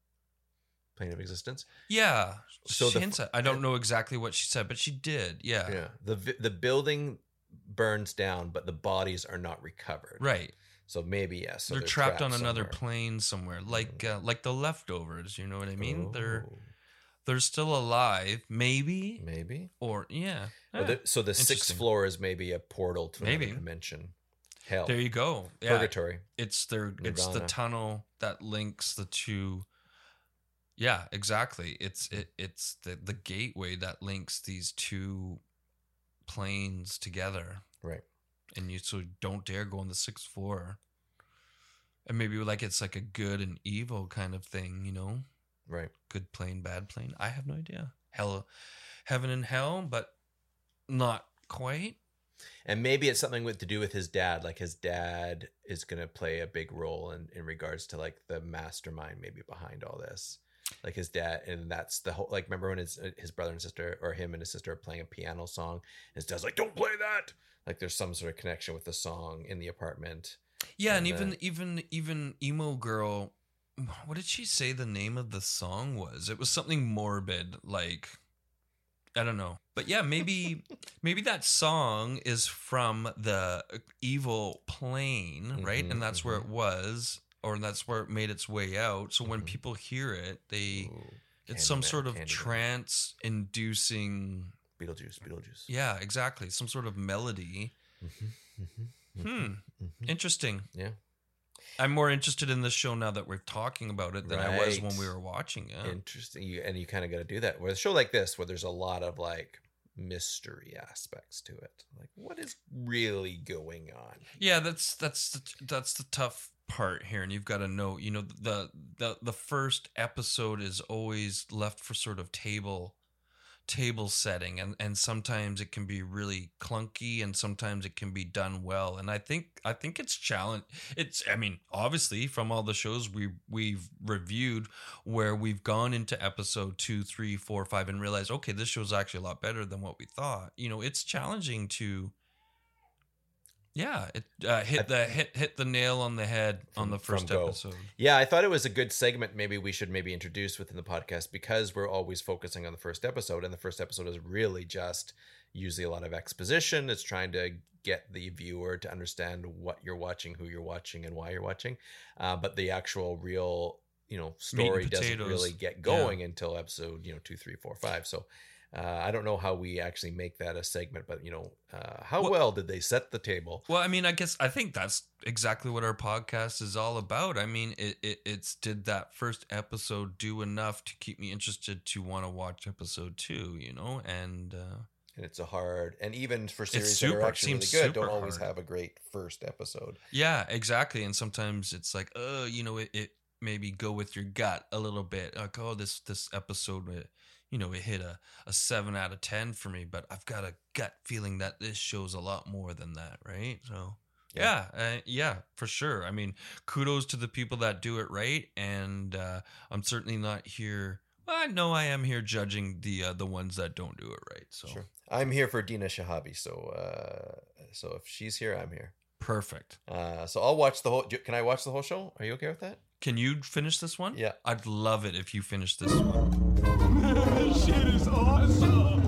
plane of existence. Yeah. So She the- hints at- I don't know exactly what she said, but she did. Yeah. Yeah. The vi- the building burns down, but the bodies are not recovered. Right. So maybe yes. So they're, they're, trapped, on another somewhere. plane somewhere, like uh, like the leftovers. You know what I mean? They're Oh, they're still alive, maybe, maybe. or yeah. Or Eh, the- so the sixth interesting. floor is maybe a portal to Maybe. another dimension. Hell. There you go. Yeah, Purgatory. it's their it's the Nirvana. tunnel that links the two. Yeah, exactly. It's it it's the the gateway that links these two planes together. Right. And you so don't dare go on the sixth floor. And maybe like it's like a good and evil kind of thing, you know? Right. Good plane, bad plane. I have no idea. Hell, heaven and hell, but not quite. And maybe it's something with to do with his dad. Like his dad is going to play a big role in, in regards to like the mastermind maybe behind all this. Like his dad, and that's the whole. Like remember when his his brother and sister, or him and his sister, are playing a piano song. His dad's like, "Don't play that." Like there's some sort of connection with the song in the apartment. Yeah, And, and, even uh, even even emo girl, what did she say the name of the song was? It was something morbid, like I don't know. But yeah, maybe maybe that song is from the evil plane, right? Mhm, And that's where it was, or that's where it made its way out. So when Mhm. people hear it, they Ooh, it's some Candyman, sort of Candyman. trance inducing. Beetlejuice, Beetlejuice. Yeah, exactly. Some sort of melody. Mm-hmm, mm-hmm, Hmm. mm-hmm. Interesting. Yeah. I'm more interested in this show now that we're talking about it than I was when Right. we were watching it. Interesting. You, and you kind of got to do that with a show like this, where there's a lot of like mystery aspects to it. Like, what is really going on? Yeah, that's that's the, that's the tough part here, and you've got to know. You know, the the the first episode is always left for sort of table table setting, and and sometimes it can be really clunky, and sometimes it can be done well. And I think I think it's challenge. It's I mean, obviously, from all the shows we we've reviewed, where we've gone into episode two, three, four, five, and realized, okay, this show's actually a lot better than what we thought. You know, it's challenging to. Yeah, it uh, hit the hit hit the nail on the head From- on the from first go. episode. Yeah, I thought it was a good segment. Maybe we should maybe introduce within the podcast, because we're always focusing on the first episode, and the first episode is really just usually a lot of exposition. It's trying to get the viewer to understand what you're watching, who you're watching, and why you're watching. Uh, but the actual real, you know, story doesn't potatoes. really get going until episode, you know, two, three, four, five. So. Uh, I don't know how we actually make that a segment, but you know, uh, how well, Well- did they set the table? Well, I mean, I guess I think that's exactly what our podcast is all about. I mean, it, it it's did that first episode do enough to keep me interested to want to watch episode two, you know? And uh, And it's a hard, and even for series that super- are actually really seems good, don't super always hard. have a great first episode. yeah, exactly. And sometimes it's like, uh, you know, it, it maybe go with your gut a little bit. Like, oh, this this episode, it, you know, it hit a, a seven out of ten for me, but I've got a gut feeling that this shows a lot more than that, right? So. Yeah, uh, yeah, for sure. I mean, kudos to the people that do it right, and uh, I'm certainly not here. Well, I know I am here judging the uh, the ones that don't do it right. So Sure. I'm here for Dina Shahabi, so uh, so if she's here, I'm here. perfect. Uh, so I'll watch the whole. do- Can I watch the whole show? Are you okay with that? Can you finish this one? Yeah. I'd love it if you finish this one. Shit is awesome.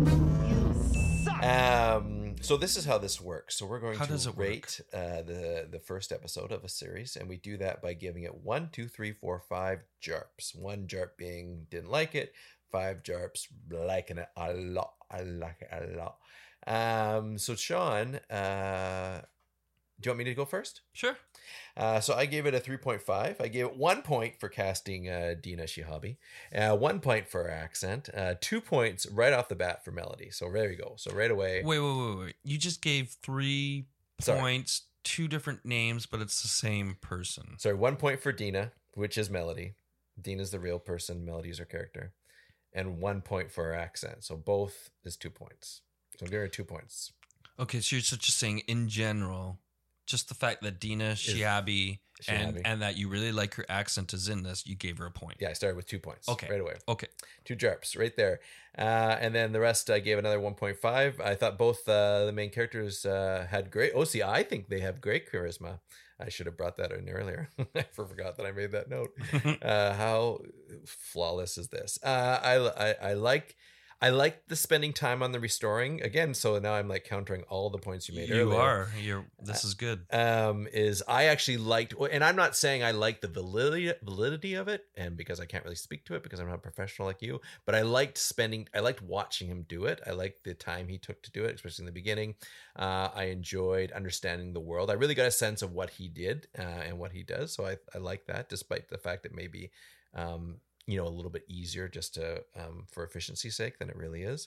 Um, so this is how this works. So we're going How to does it work? rate uh, the the first episode of a series, and we do that by giving it one, two, three, four, five jarps. One jarp being didn't like it, five jarps liking it a lot. I like it a lot. Um, so Sean, uh, do you want me to go first? Sure. Uh, so I gave it a three point five. I gave it one point for casting uh, Dina Shihabi, uh, one point for her accent, uh, two points right off the bat for melody. So there you go. So right away. Wait, wait, wait, wait. You just gave three Sorry. points, two different names, but it's the same person. Sorry, one point for Dina, which is Melody. Dina's the real person, Melody's her character. And one point for her accent. So both is two points. So give her two points. Okay, so you're just saying in general, just the fact that Dina Shiabi and Shihabi. and that you really like her accent is in this, you gave her a point. Yeah, I started with two points. Okay. Right away. Okay. Two jarps right there. Uh, and then the rest I gave another one point five. I thought both uh, the main characters uh, had great. Oh, see, I think they have great charisma. I should have brought that in earlier. I forgot that I made that note. uh, how flawless is this? Uh, I, I I like I like the spending time on the restoring again. So now I'm like countering all the points you made You earlier. are. You're. This is good. Um, is I actually liked, and I'm not saying I like the validity validity of it, and because I can't really speak to it because I'm not a professional like you, but I liked spending, I liked watching him do it. I liked the time he took to do it, especially in the beginning. Uh, I enjoyed understanding the world. I really got a sense of what he did uh, and what he does. So I I like that, despite the fact that maybe um you know a little bit easier just to um for efficiency's sake than it really is.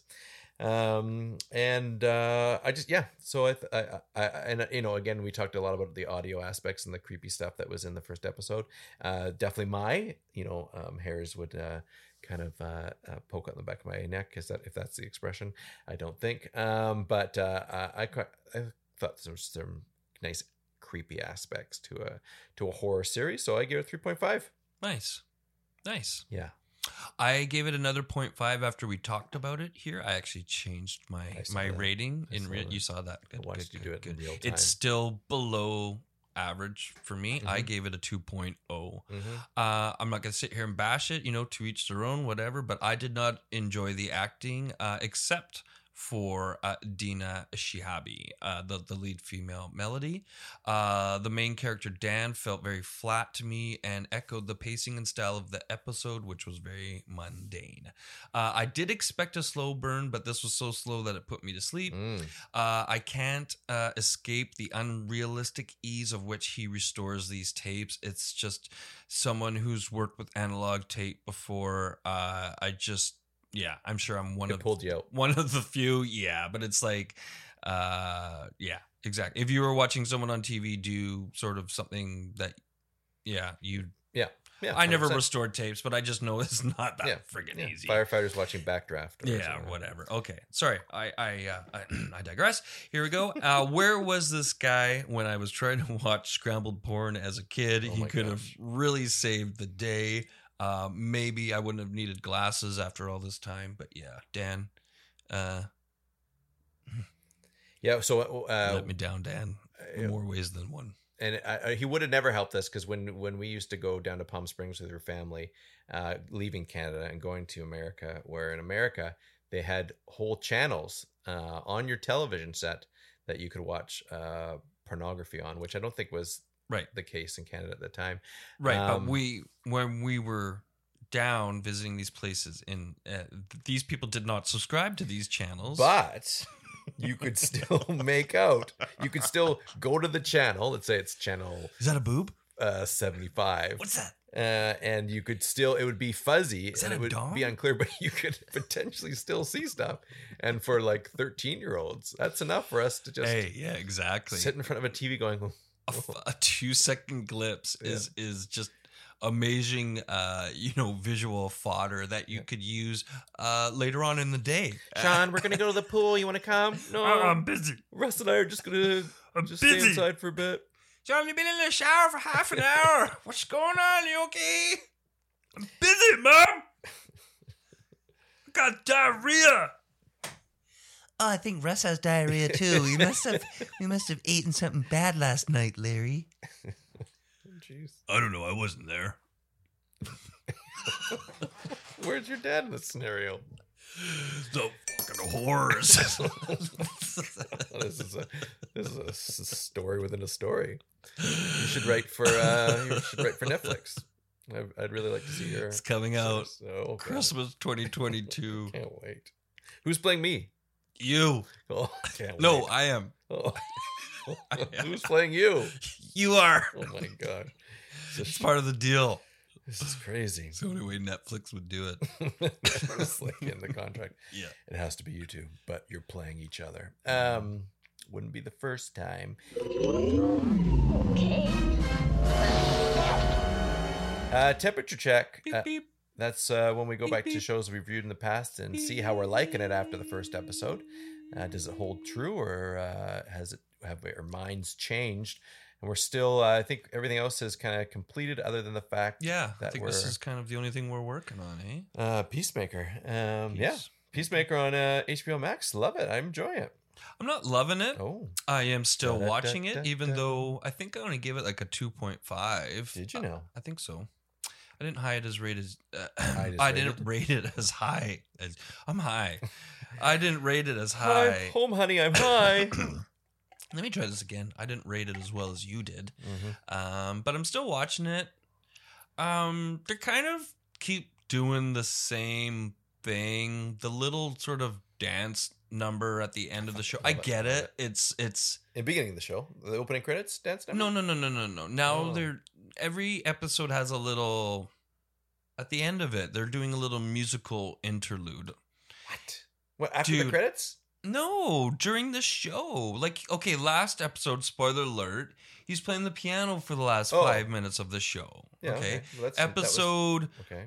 um and uh I just yeah so I, th- I I and you know again we talked a lot about the audio aspects and the creepy stuff that was in the first episode. Uh definitely my you know um hairs would uh kind of uh, uh poke out the back of my neck, is that if that's the expression? I don't think. Um but uh I I, I thought there was some nice creepy aspects to a to a horror series, so I give it three point five. Nice. Nice. Yeah. I gave it another point five after we talked about it here. I actually changed my I saw my that. rating I in saw real. that. You saw that. I watched you do it in real time. It's still below average for me. I Mhm. gave it a two point oh. Mm-hmm. Uh, I'm not going to sit here and bash it, you know, to each their own, whatever, but I did not enjoy the acting uh, except for uh, Dina Shihabi, uh, the, the lead female Melody. Uh, the main character, Dan, felt very flat to me and echoed the pacing and style of the episode, which was very mundane. Uh, I did expect a slow burn, but this was so slow that it put me to sleep. Mm. Uh, I can't uh, escape the unrealistic ease of which he restores these tapes. It's just someone who's worked with analog tape before. Uh, I just yeah, I'm sure I'm one It of pulled you out. one of the few. Yeah, but it's like, uh, yeah, exactly. If you were watching someone on T V do sort of something that, yeah, you. Yeah. Yeah. I never one hundred percent. restored tapes, but I just know it's not that Yeah. friggin' Yeah. easy. Firefighters watching Backdraft. or Yeah, something. whatever. Okay, sorry. I I uh, I, I digress. Here we go. Uh, where was this guy when I was trying to watch scrambled porn as a kid? Oh he my could have gosh. really saved the day. Uh, maybe I wouldn't have needed glasses after all this time. But yeah, Dan, uh, Yeah. So uh, let me down, Dan, in uh, more ways than one. and I, I, he would have never helped us because when when we used to go down to Palm Springs with your family, uh, leaving Canada and going to America, where in America they had whole channels uh, on your television set that you could watch uh, pornography on, which I don't think was Right, the case in Canada at the time. right. Um, but we when we were down visiting these places, in uh, these people did not subscribe to these channels. But you could still make out. You could still go to the channel. Let's say it's channel is that a boob? uh, seventy-five. What's that? Uh, and you could still, it would be fuzzy Is that and a it would dong? be unclear, but you could potentially still see stuff. And for like thirteen year olds, that's enough for us to just Hey, yeah, exactly. sit in front of a T V going, a, f- a two second glimpse is is just amazing, uh you know, visual fodder that you could use uh later on in the day. Sean, we're going to go to the pool. You want to come? No, I'm busy. Russ and I are just going to I'm just busy. stay inside for a bit. John, you've been in the shower for half an hour. What's going on? You okay? I'm busy, Mom. I got diarrhea. Oh, I think Russ has diarrhea too. We must have we must have eaten something bad last night, Larry. Jeez. I don't know. I wasn't there. Where's your dad in this scenario? The fucking horrors. this is a this is a s- story within a story. You should write for uh, you should write for Netflix. I, I'd really like to see your. It's coming out So, okay. Christmas twenty twenty-two. Can't wait. Who's playing me? You. Oh, can't No, wait. I am. Oh. Who's playing you? You are. Oh my god, this It's is, part of the deal. this is crazy. It's the only way Netflix would do it. It's like in the contract. Yeah. It has to be you two, but you're playing each other. Um, wouldn't be the first time. Uh, temperature check. Beep, Uh, beep. That's uh, when we go Beep, back to beep. shows we've reviewed in the past and see how we're liking it after the first episode. Uh, does it hold true, or uh, has it have our minds changed? And we're still, uh, I think everything else is kind of completed, other than the fact Yeah, I that think we're this is kind of the only thing we're working on, eh? uh, Peacemaker. Um, yeah, Peace. Peacemaker on uh, H B O Max. Love it. I'm enjoying it. I'm not loving it. Oh, I am still Da-da-da-da-da. watching it, even though I think I only gave it like a two point five. did you know? I think so. I didn't high it as rated. Uh, Hide as I rated? didn't rate it as high. As, I'm high. I didn't rate it as Hi, high. home, honey. I'm high. Let me try this again. I didn't rate it as well as you did, Mhm. um, but I'm still watching it. Um, they kind of keep doing the same thing. The little sort of dance number at the end of the show. I Love it, get love it. It's it's In the beginning of the show, the opening credits dance number. no no no no no no. Now Oh. they're every episode has a little. At the end of it, they're doing a little musical interlude. What? What after the Dude. credits? No, during the show. Like, okay, last episode, spoiler alert, he's playing the piano for the last Oh. five minutes of the show. Yeah. okay. Well, that's- that was- Episode okay.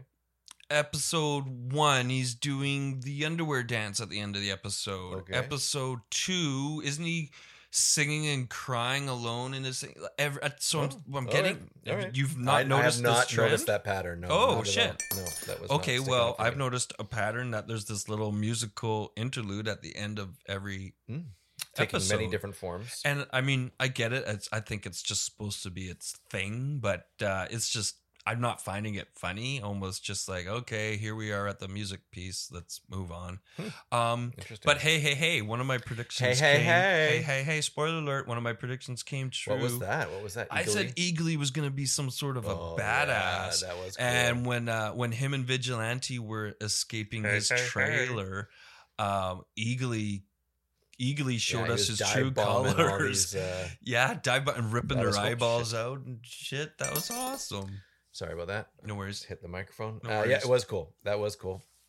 episode one, he's doing the underwear dance at the end of the episode. Okay. Episode two, isn't he singing and crying alone in his every, so I'm, Oh, I'm all getting right, all right. you've not I, noticed I have not this trend? noticed that pattern. No. Oh, not at shit. all. No, that was Okay, not sticking well, out for I've me. noticed a pattern that there's this little musical interlude at the end of every Mm. taking many episode. different forms. And I mean, I get it. It's, I think it's just supposed to be its thing, but uh, it's just I'm not finding it funny. Almost just like, okay, here we are at the music piece. Let's move on. Um, Interesting. but hey, hey, hey! One of my predictions. Hey, hey, came, hey. hey, hey, hey! Spoiler alert! One of my predictions came true. what was that? What was that? I said Eagly? Eagly was going to be some sort of a Oh, badass. yeah, that was cool. And when uh, when him and Vigilante were escaping Hey, his hey, hey. trailer, um, Eagly Eagly showed Yeah, he us was his true dive-bombing all colors. these, uh, Yeah, dive button ripping That their was cool. eyeballs out and shit. That was awesome. Sorry about that. No Just worries. hit the microphone. No uh, yeah, worries. it was cool. That was cool.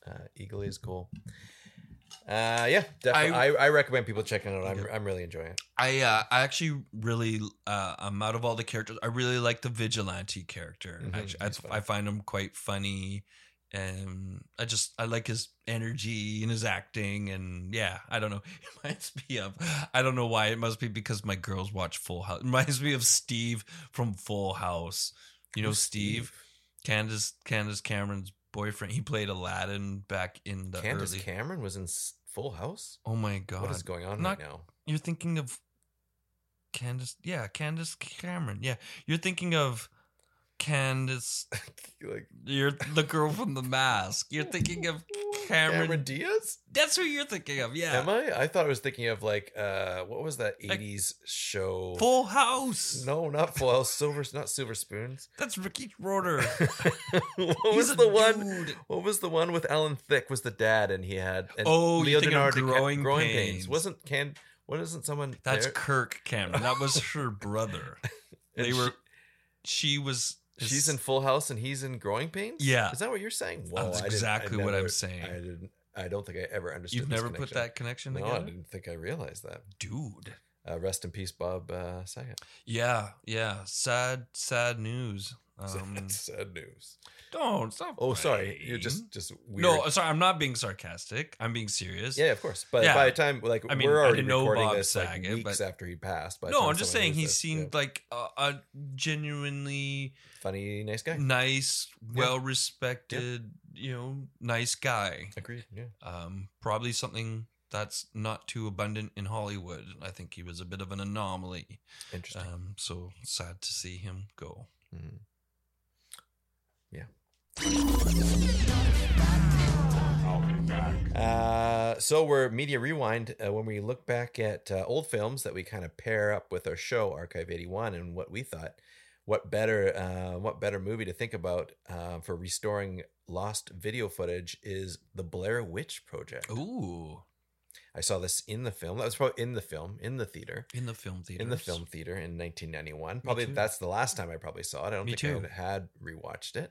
Uh, Eagle is cool. Uh, yeah, definitely. I, I, I recommend people checking it out. I'm, I'm really enjoying it. I uh, I actually really uh, um out of all the characters, I really like the vigilante character. Mhm, Actually, he's fun. I, I find him quite funny, and I just I like his energy and his acting, and yeah, I don't know. It reminds me of I don't know why. It must be because my girls watch Full House. It reminds me of Steve from Full House. You know Who's Steve, Candace Candace Cameron's boyfriend. He played Aladdin back in the Candace early. Cameron was in S- Full House. Oh my god! What is going on Not- right now? You're thinking of Candace, yeah, Candace Cameron. Yeah, you're thinking of Candace. Like You're the girl from The Mask. You're thinking of Cameron. Cameron Diaz? That's who you're thinking of. Yeah, Am I? I thought I was thinking of like uh, what was that Like- eighties show? Full House. No, not Full House. Silver, not Silver Spoons. That's Ricky Schroeder. what He's was a the one? dude. What was the one with Alan Thicke? Was the dad, and he had and Oh, you're thinking of DiCa- Growing growing Pains. pains. Wasn't Can? Wasn't someone? That's there? Kirk Cameron. That was her brother. And They she- were. She was. She's in Full House, and he's in Growing Pains. Yeah. Is that what you're saying? That's I didn't- I exactly what never- I'm saying. I didn't. I don't think I ever understood. You've this never put connection. that connection No, I together, didn't think I realized that. dude. Uh, rest in peace, Bob uh, Saget. Yeah, yeah. Sad, sad news. Um, Sad news. don't stop. Oh, sorry. You're playing. just just weird. No, sorry. I'm not being sarcastic. I'm being serious. Yeah, of course. But Yeah. by the time, like, I mean, we're I already didn't know recording Bob this like Saget, weeks but- after he passed. By the No, time I'm just someone saying hears he this. seemed Yeah. like a, a genuinely funny, nice guy. nice, well respected, you know, nice guy. Agreed. Yeah. Um, probably something that's not too abundant in Hollywood. I think he was a bit of an anomaly. Interesting. Um, so sad to see him go. Mhm. Yeah. Uh, so we're Media Rewind uh, when we look back at uh, old films that we kind of pair up with our show Archive eighty-one and what we thought. What better, uh, what better movie to think about uh, for restoring lost video footage is the Blair Witch Project. Ooh, I saw this in the film. That was probably in the film, in the theater. in the film theater. In the film theater in nineteen ninety-one. Probably too. that's the last time I probably saw it. I don't Me think too. I had rewatched it.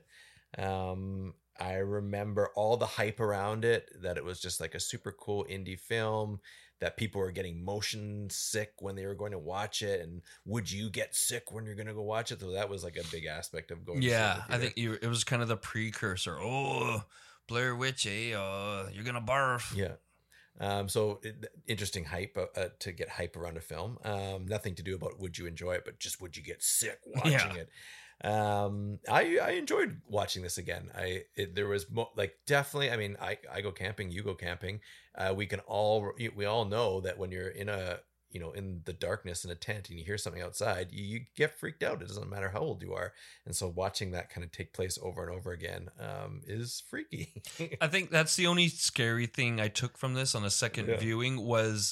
Um, I remember all the hype around it, that it was just like a super cool indie film, that people were getting motion sick when they were going to watch it. And would you get sick when you're going to go watch it? So that was like a big aspect of going to see it in Yeah, the I theater. think you, it was kind of the precursor. Oh, Blair Witch, eh? Uh, you're gonna barf. Yeah. Um, so it, interesting hype uh, uh, to get hype around a film. Um, nothing to do about would you enjoy it, but just would you get sick watching Yeah. it. Um, I I enjoyed watching this again. I it, there was mo- like definitely. I mean, I I go camping, you go camping. Uh, we can all we all know that when you're in a you know in the darkness in a tent and you hear something outside, you, you get freaked out. It doesn't matter how old you are. And so watching that kind of take place over and over again um, is freaky. I think that's the only scary thing I took from this on a second Yeah. viewing was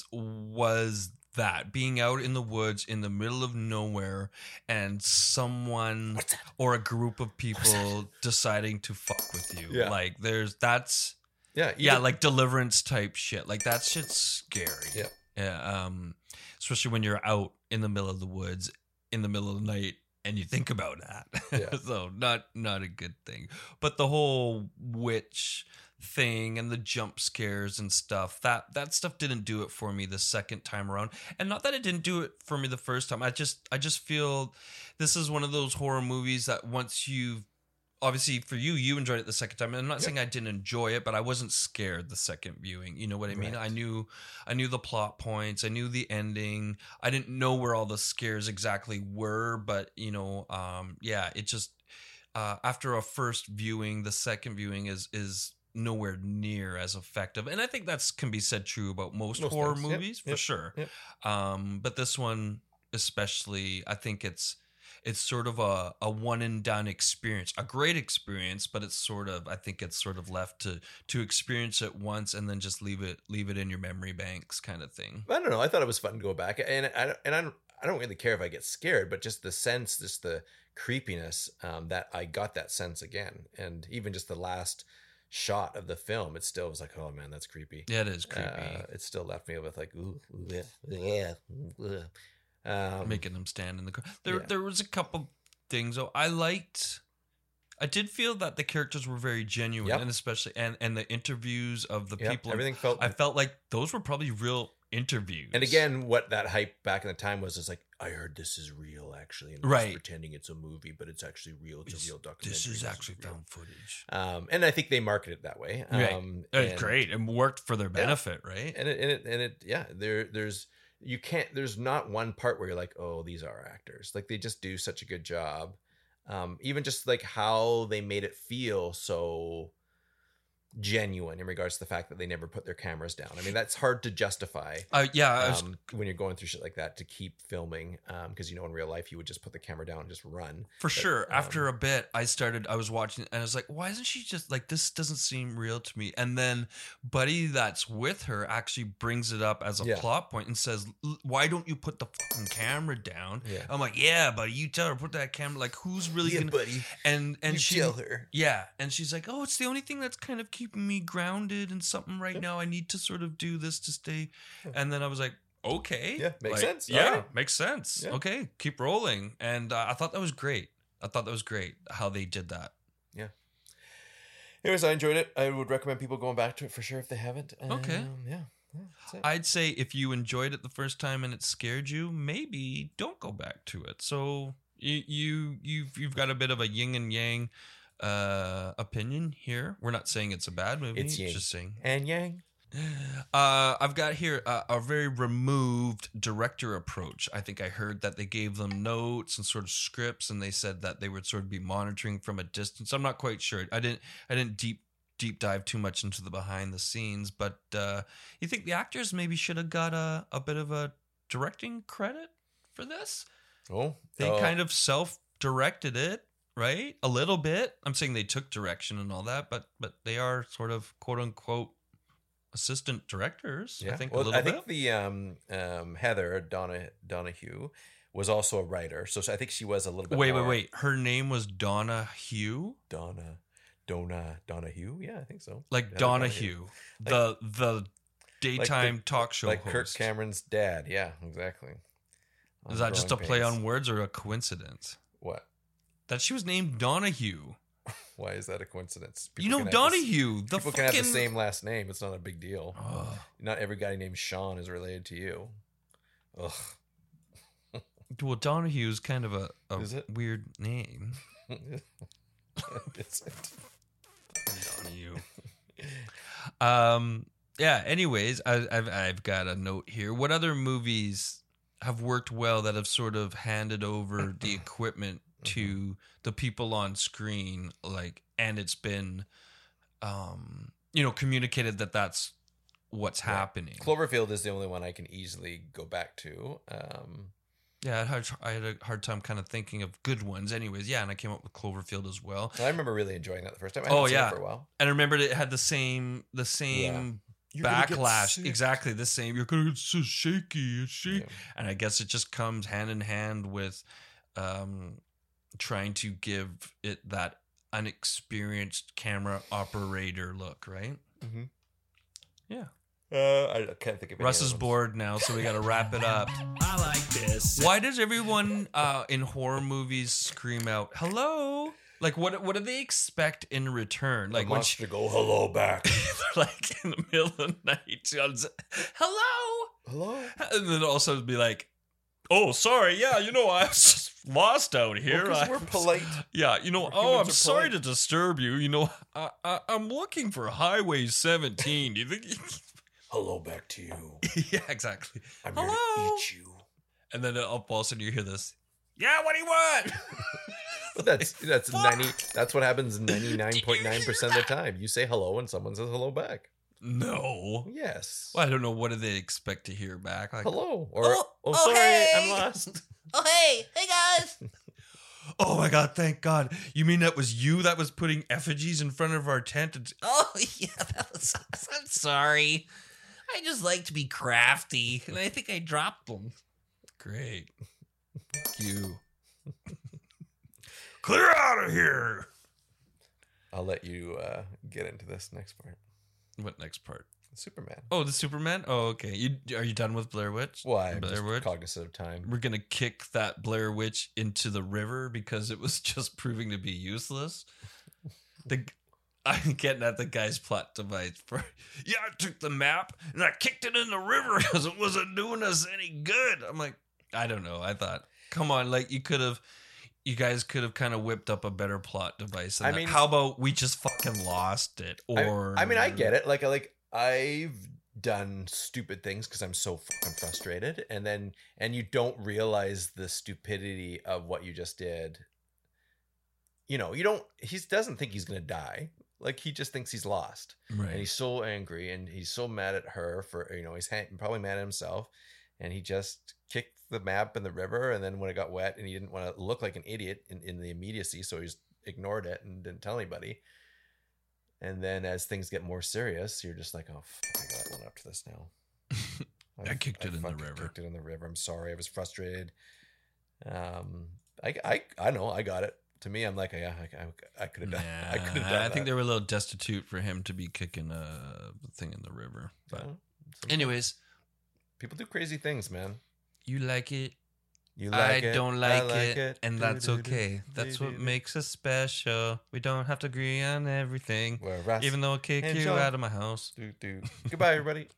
was that being out in the woods in the middle of nowhere and someone or a group of people deciding to fuck with you. Yeah. Like there's that's yeah, yeah, even- like Deliverance type shit. Like that shit's scary. Yeah. Yeah. Um, especially when you're out in the middle of the woods in the middle of the night and you think about that. Yeah. So not not a good thing. But the whole witch thing and the jump scares and stuff, that that stuff didn't do it for me the second time around. And not that it didn't do it for me the first time. I just I just feel this is one of those horror movies that once you've obviously for you, you enjoyed it the second time. And I'm not Yep. saying I didn't enjoy it, but I wasn't scared the second viewing. You know what I mean? Right. I knew, I knew the plot points. I knew the ending. I didn't know where all the scares exactly were, but you know, um, yeah, it just uh, after a first viewing, the second viewing is is nowhere near as effective. And I think that's can be said true about most, Most horror things. Yep, movies for yep, sure. yep. Um, but this one especially, I think it's. It's sort of a, a one and done experience, a great experience, but it's sort of I think it's sort of left to to experience it once and then just leave it leave it in your memory banks kind of thing. I don't know. I thought it was fun to go back, and I and I don't, I don't really care if I get scared, but just the sense, just the creepiness um, that I got that sense again, and even just the last shot of the film, it still was like, oh man, that's creepy. Yeah, it is creepy. Uh, it still left me with like, ooh, ooh, yeah, yeah. Ooh. Um, Making them stand in the car. There yeah. there was a couple things though. I liked I did feel that the characters were very genuine, Yep. and especially and and the interviews of the Yep, people. everything felt- I felt like those were probably real interviews. And again, what that hype back in the time was is like, I heard this is real actually, and I'm Right. just pretending it's a movie, but it's actually real. It's, a real documentary. this is actually real. found footage. Um, and I think they marketed it that way. Um, Right. It's and- great and worked for their benefit, right? And it, and it, and it, yeah, there, there's, you can't, there's not one part where you're like, oh, these are actors. Like they just do such a good job. Um, even just like how they made it feel so genuine in regards to the fact that they never put their cameras down. I mean, that's hard to justify. Uh, yeah, I was, Um, when you're going through shit like that to keep filming, because you know in real life you would just put the camera down and just run. for But, sure. um, After a bit, I started. I was watching, and I was like, "Why isn't she just like this? Doesn't seem real to me." And then, Buddy, that's with her, actually brings it up as a Yeah. plot point and says, "L- "Why don't you put the fucking camera down?" Yeah. I'm like, "Yeah, buddy, you tell her put that camera. Like, who's really yeah, gonna?" buddy, And and you she, tell her. yeah, and she's like, "Oh, it's the only thing that's kind of keeping me grounded and something right now. I need to sort of do this to stay." And then I was like, "Okay, Yeah, makes Like, sense. Yeah, Alright. makes sense. Yeah. Okay, keep rolling." And uh, I thought that was great. I thought that was great how they did that. Anyways, I enjoyed it. I would recommend people going back to it for sure if they haven't. Okay. Um, yeah. yeah that's it. I'd say if you enjoyed it the first time and it scared you, maybe don't go back to it. So you you you've you've got a bit of a yin and yang uh opinion here. We're not saying it's a bad movie. It's yin. Just saying. and Yang. Uh, I've got here a, a very removed director approach. I think I heard that they gave them notes and sort of scripts, and they said that they would sort of be monitoring from a distance. I'm not quite sure. I didn't. I didn't deep deep dive too much into the behind the scenes. But uh, you think the actors maybe should have got a, a bit of a directing credit for this? Oh, They uh, kind of self directed it, right? A little bit. I'm saying they took direction and all that, but but they are sort of quote unquote assistant directors. Yeah. I think well, a little I think bit. the um, um, Heather Donna Donahue was also a writer, so, so I think she was a little bit. Wait, more wait, wait. Her name was Donna Hugh, Donna, Donna Donahue. Yeah, I think so. like Heather Donahue, the the daytime the- talk show like Kirk host. Cameron's dad. Yeah, exactly. Is that just a Growing play Pains. on words or a coincidence? What? That she was named Donahue. Why is that a coincidence? You People know can have the s- Donahue, the People fucking. can have the same last name. It's not a big deal. Ugh. Not every guy named Sean is related to you. Ugh. Well, Donahue is kind of a, a Is it? weird name. Is it? Donahue. Um. Yeah. Anyways, I, I've I've got a note here. What other movies have worked well that have sort of handed over the equipment to the people on screen, like, and it's been, um, you know, communicated that that's what's Yeah. happening. Cloverfield is the only one I can easily go back to. Um, Yeah, I had, I had a hard time kind of thinking of good ones. Anyways, yeah, and I came up with Cloverfield as well. I remember really enjoying that the first time. I Oh, hadn't seen yeah. it for a while. And I remembered it had the same the same You're gonna get backlash. sick. Exactly the same. You're gonna get so shaky, it's shaky. Yeah. And I guess it just comes hand in hand with um, trying to give it that unexperienced camera operator look, right? Mm-hmm. Yeah. Uh, I can't think of any Russ other is ones. bored now, so we got to wrap it up. I like this. Why does everyone uh, in horror movies scream out "hello"? Like, what what do they expect in return? The Like when monster she, go hello back. they're like in the middle of the night, she'll say, "hello," Hello. and then also be like, "Oh, sorry, yeah, you know, I was just lost out here. Well, 'cause I we're was- polite. Yeah, you know, We're oh, I'm humans are sorry polite. to disturb you. You know, I, I I'm looking for Highway seventeen. Do you think?" Hello back to you. Yeah, exactly. I'm Hello. here to eat you. And then all of a sudden you hear this. Yeah, what do you want? But that's that's Fuck. ninety. That's what happens ninety nine point nine percent of the time. You say hello and someone says hello back. No. Yes. Well, I don't know. What do they expect to hear back? Like, Hello or Oh, oh, oh, sorry, hey. I'm lost. Oh, hey, hey guys. oh my God, thank God. You mean that was you that was putting effigies in front of our tent? And- Oh, yeah, that was. I'm sorry. I just like to be crafty, and I think I dropped them. Great. Fuck you. Clear out of here. I'll let you uh, get into this next part. What next part? Superman. Oh, the Superman? Oh, okay. You Are you done with Blair Witch? Why? I'm Blair just Witch? cognizant of time. We're going to kick that Blair Witch into the river because it was just proving to be useless. The I'm getting at the guy's plot device. For, yeah, I took the map and I kicked it in the river because it wasn't doing us any good. I'm like, I don't know. I thought, come on, like you could have, you guys could have kind of whipped up a better plot device. Than I that. mean- how about we just fucking lost it? Or I, I mean, I get it. Like, I like I've done stupid things because I'm so fucking frustrated, and then and you don't realize the stupidity of what you just did. You know, you don't. He doesn't think he's gonna die. Like, he just thinks he's lost, and Right. he's so angry, and he's so mad at her for, you know, he's ha- probably mad at himself, and he just kicked the map in the river, and then when it got wet, and he didn't want to look like an idiot in, in the immediacy, so he just ignored it and didn't tell anybody. And then as things get more serious, you're just like, oh, fuck, I got one up to this now. I kicked it in the fucking river. Kicked it in the river. I'm sorry. I was frustrated. Um, I, I, I know. I got it. To me, I'm like, yeah, I, I, I could have done. Nah, I could have done. I think that. they were a little destitute for him to be kicking a thing in the river. But, Well, some- anyways, people do crazy things, man. you like it. You I like it. don't I like, it, and that's Do-do-do. okay. That's what Do-do-do. makes us special. We don't have to agree on everything, Well, Russ, even though I'll kick and you Sean. out of my house. do, do. Goodbye, everybody.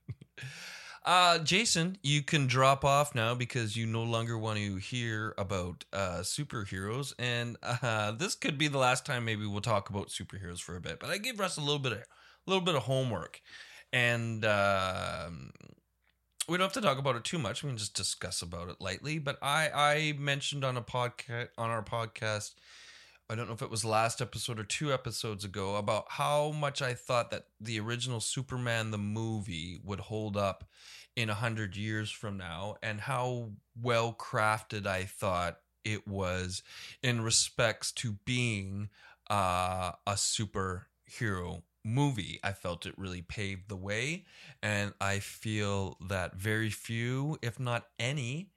Uh, Jason, you can drop off now because you no longer want to hear about uh, superheroes, and uh, this could be the last time maybe we'll talk about superheroes for a bit. But I gave Russ a little bit of a little bit of homework, and um we don't have to talk about it too much. We can just discuss about it lightly. But I I mentioned on a podcast on our podcast, I don't know if it was last episode or two episodes ago, about how much I thought that the original Superman the movie would hold up in a hundred years from now, and how well crafted I thought it was in respects to being uh, a superhero movie. I felt it really paved the way, and I feel that very few, if not any,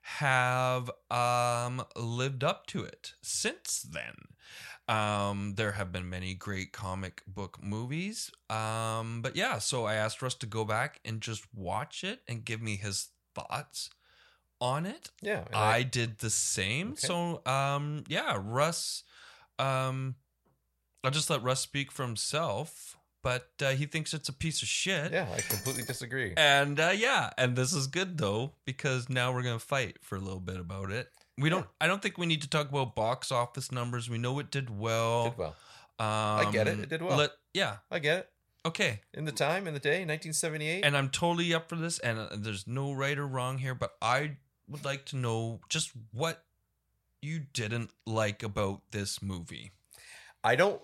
have um, lived up to it since then. Um, there have been many great comic book movies. Um, but yeah, so I asked Russ to go back and just watch it and give me his thoughts on it. Yeah, and I did the same. Okay. So um, yeah, Russ, um, I'll just let Russ speak for himself, but uh, he thinks it's a piece of shit. yeah, I completely disagree. And uh, yeah, and this is good though, because now we're gonna fight for a little bit about it. We don't. I don't think we need to talk about box office numbers. We know it did well. Did well. Um, get it. It did well. Let, yeah. I get it. Okay. In the time, in the day, nineteen seventy-eight. And I'm totally up for this. And uh, there's no right or wrong here, but I would like to know just what you didn't like about this movie. I don't.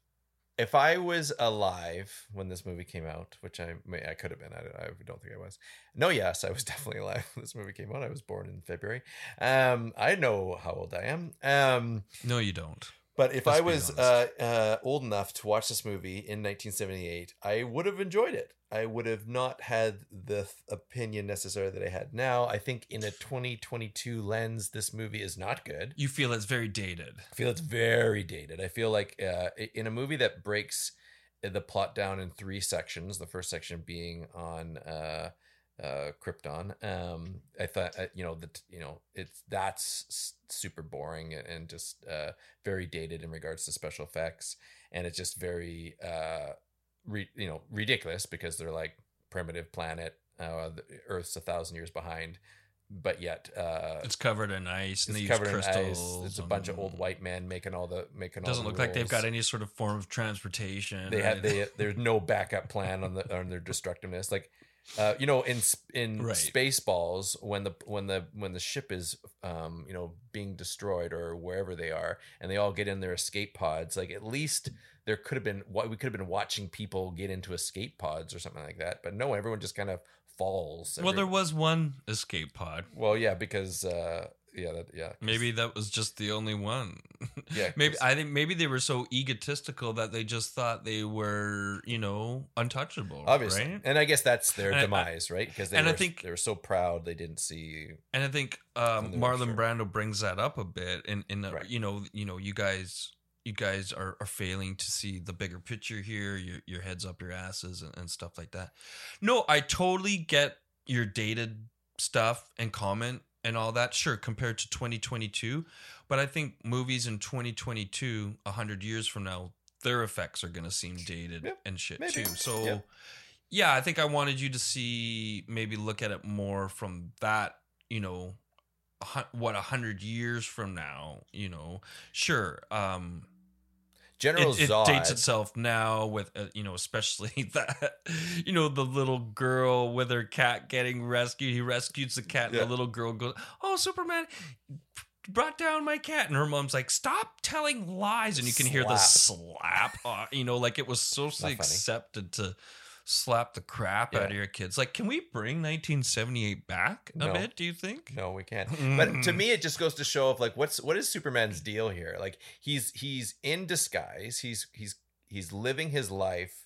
If I was alive when this movie came out, which I may, I could have been. I, I don't think I was. No, yes, I was definitely alive when this movie came out. I was born in February. Um, I know how old I am. Um, No, you don't. but if Let's I be was honest. uh, uh, old enough to watch this movie in nineteen seventy-eight, I would have enjoyed it. I would have not had the th- opinion necessary that I had now. I think in a twenty twenty-two lens, this movie is not good. You feel it's very dated. I feel it's very dated. I feel like uh, in a movie that breaks the plot down in three sections, the first section being on uh, uh, Krypton. Um, I thought, uh, you know, that you know, it's that's s- super boring and just uh, very dated in regards to special effects, and it's just very, uh, re- you know, ridiculous because they're like primitive planet. Uh, the Earth's a thousand years behind. But yet, uh, It's covered in ice, and it's they use covered in crystals. ice. It's a and- bunch of old white men making all the making. Doesn't all the look like they've rules. got any sort of form of transportation. They or had anything. they there's no backup plan on the on their destructiveness. Like, uh, you know, in s- in Right. Spaceballs, when the when the when the ship is um you know being destroyed or wherever they are, and they all get in their escape pods. Like, at least there could have been what we could have been watching people get into escape pods or something like that. But no, everyone just kind of falls. Well, Every- there was one escape pod. well, yeah, because uh, yeah, that, yeah, 'cause- Maybe that was just the only one. yeah, maybe 'cause- I think maybe they were so egotistical that they just thought they were, you know, untouchable. obviously, right? and I guess that's their And I- demise, right? Because they and I were, think- they were so proud they didn't see. And I think um, And they were Marlon sure. Brando brings that up a bit. In in the, Right. you know you know you guys you guys are, are failing to see the bigger picture here. Your your heads up your asses and, and stuff like that. No, I totally get your dated stuff and comment and all that. Sure, compared to twenty twenty-two, but I think movies in twenty twenty-two, a hundred years from now, their effects are going to seem dated Yep, and shit maybe. too. So, Yep. yeah, I think I wanted you to see, maybe look at it more from that, you know, a hu- what, a hundred years from now, you know, sure. Um, General it, it Zod. dates itself now with, uh, you know, especially that, you know, the little girl with her cat getting rescued. He rescues the cat, and Yeah. the little girl goes, "Oh, Superman brought down my cat," and her mom's like, "Stop telling lies," and you can hear the slap, uh, you know, like it was socially Not funny. accepted to slap the crap out of Yeah. your kids. Like, can we bring nineteen seventy-eight back a No. bit, do you think? No, we can't. But to me, it just goes to show of like what's what is Superman's deal here? Like he's he's in disguise. He's he's he's living his life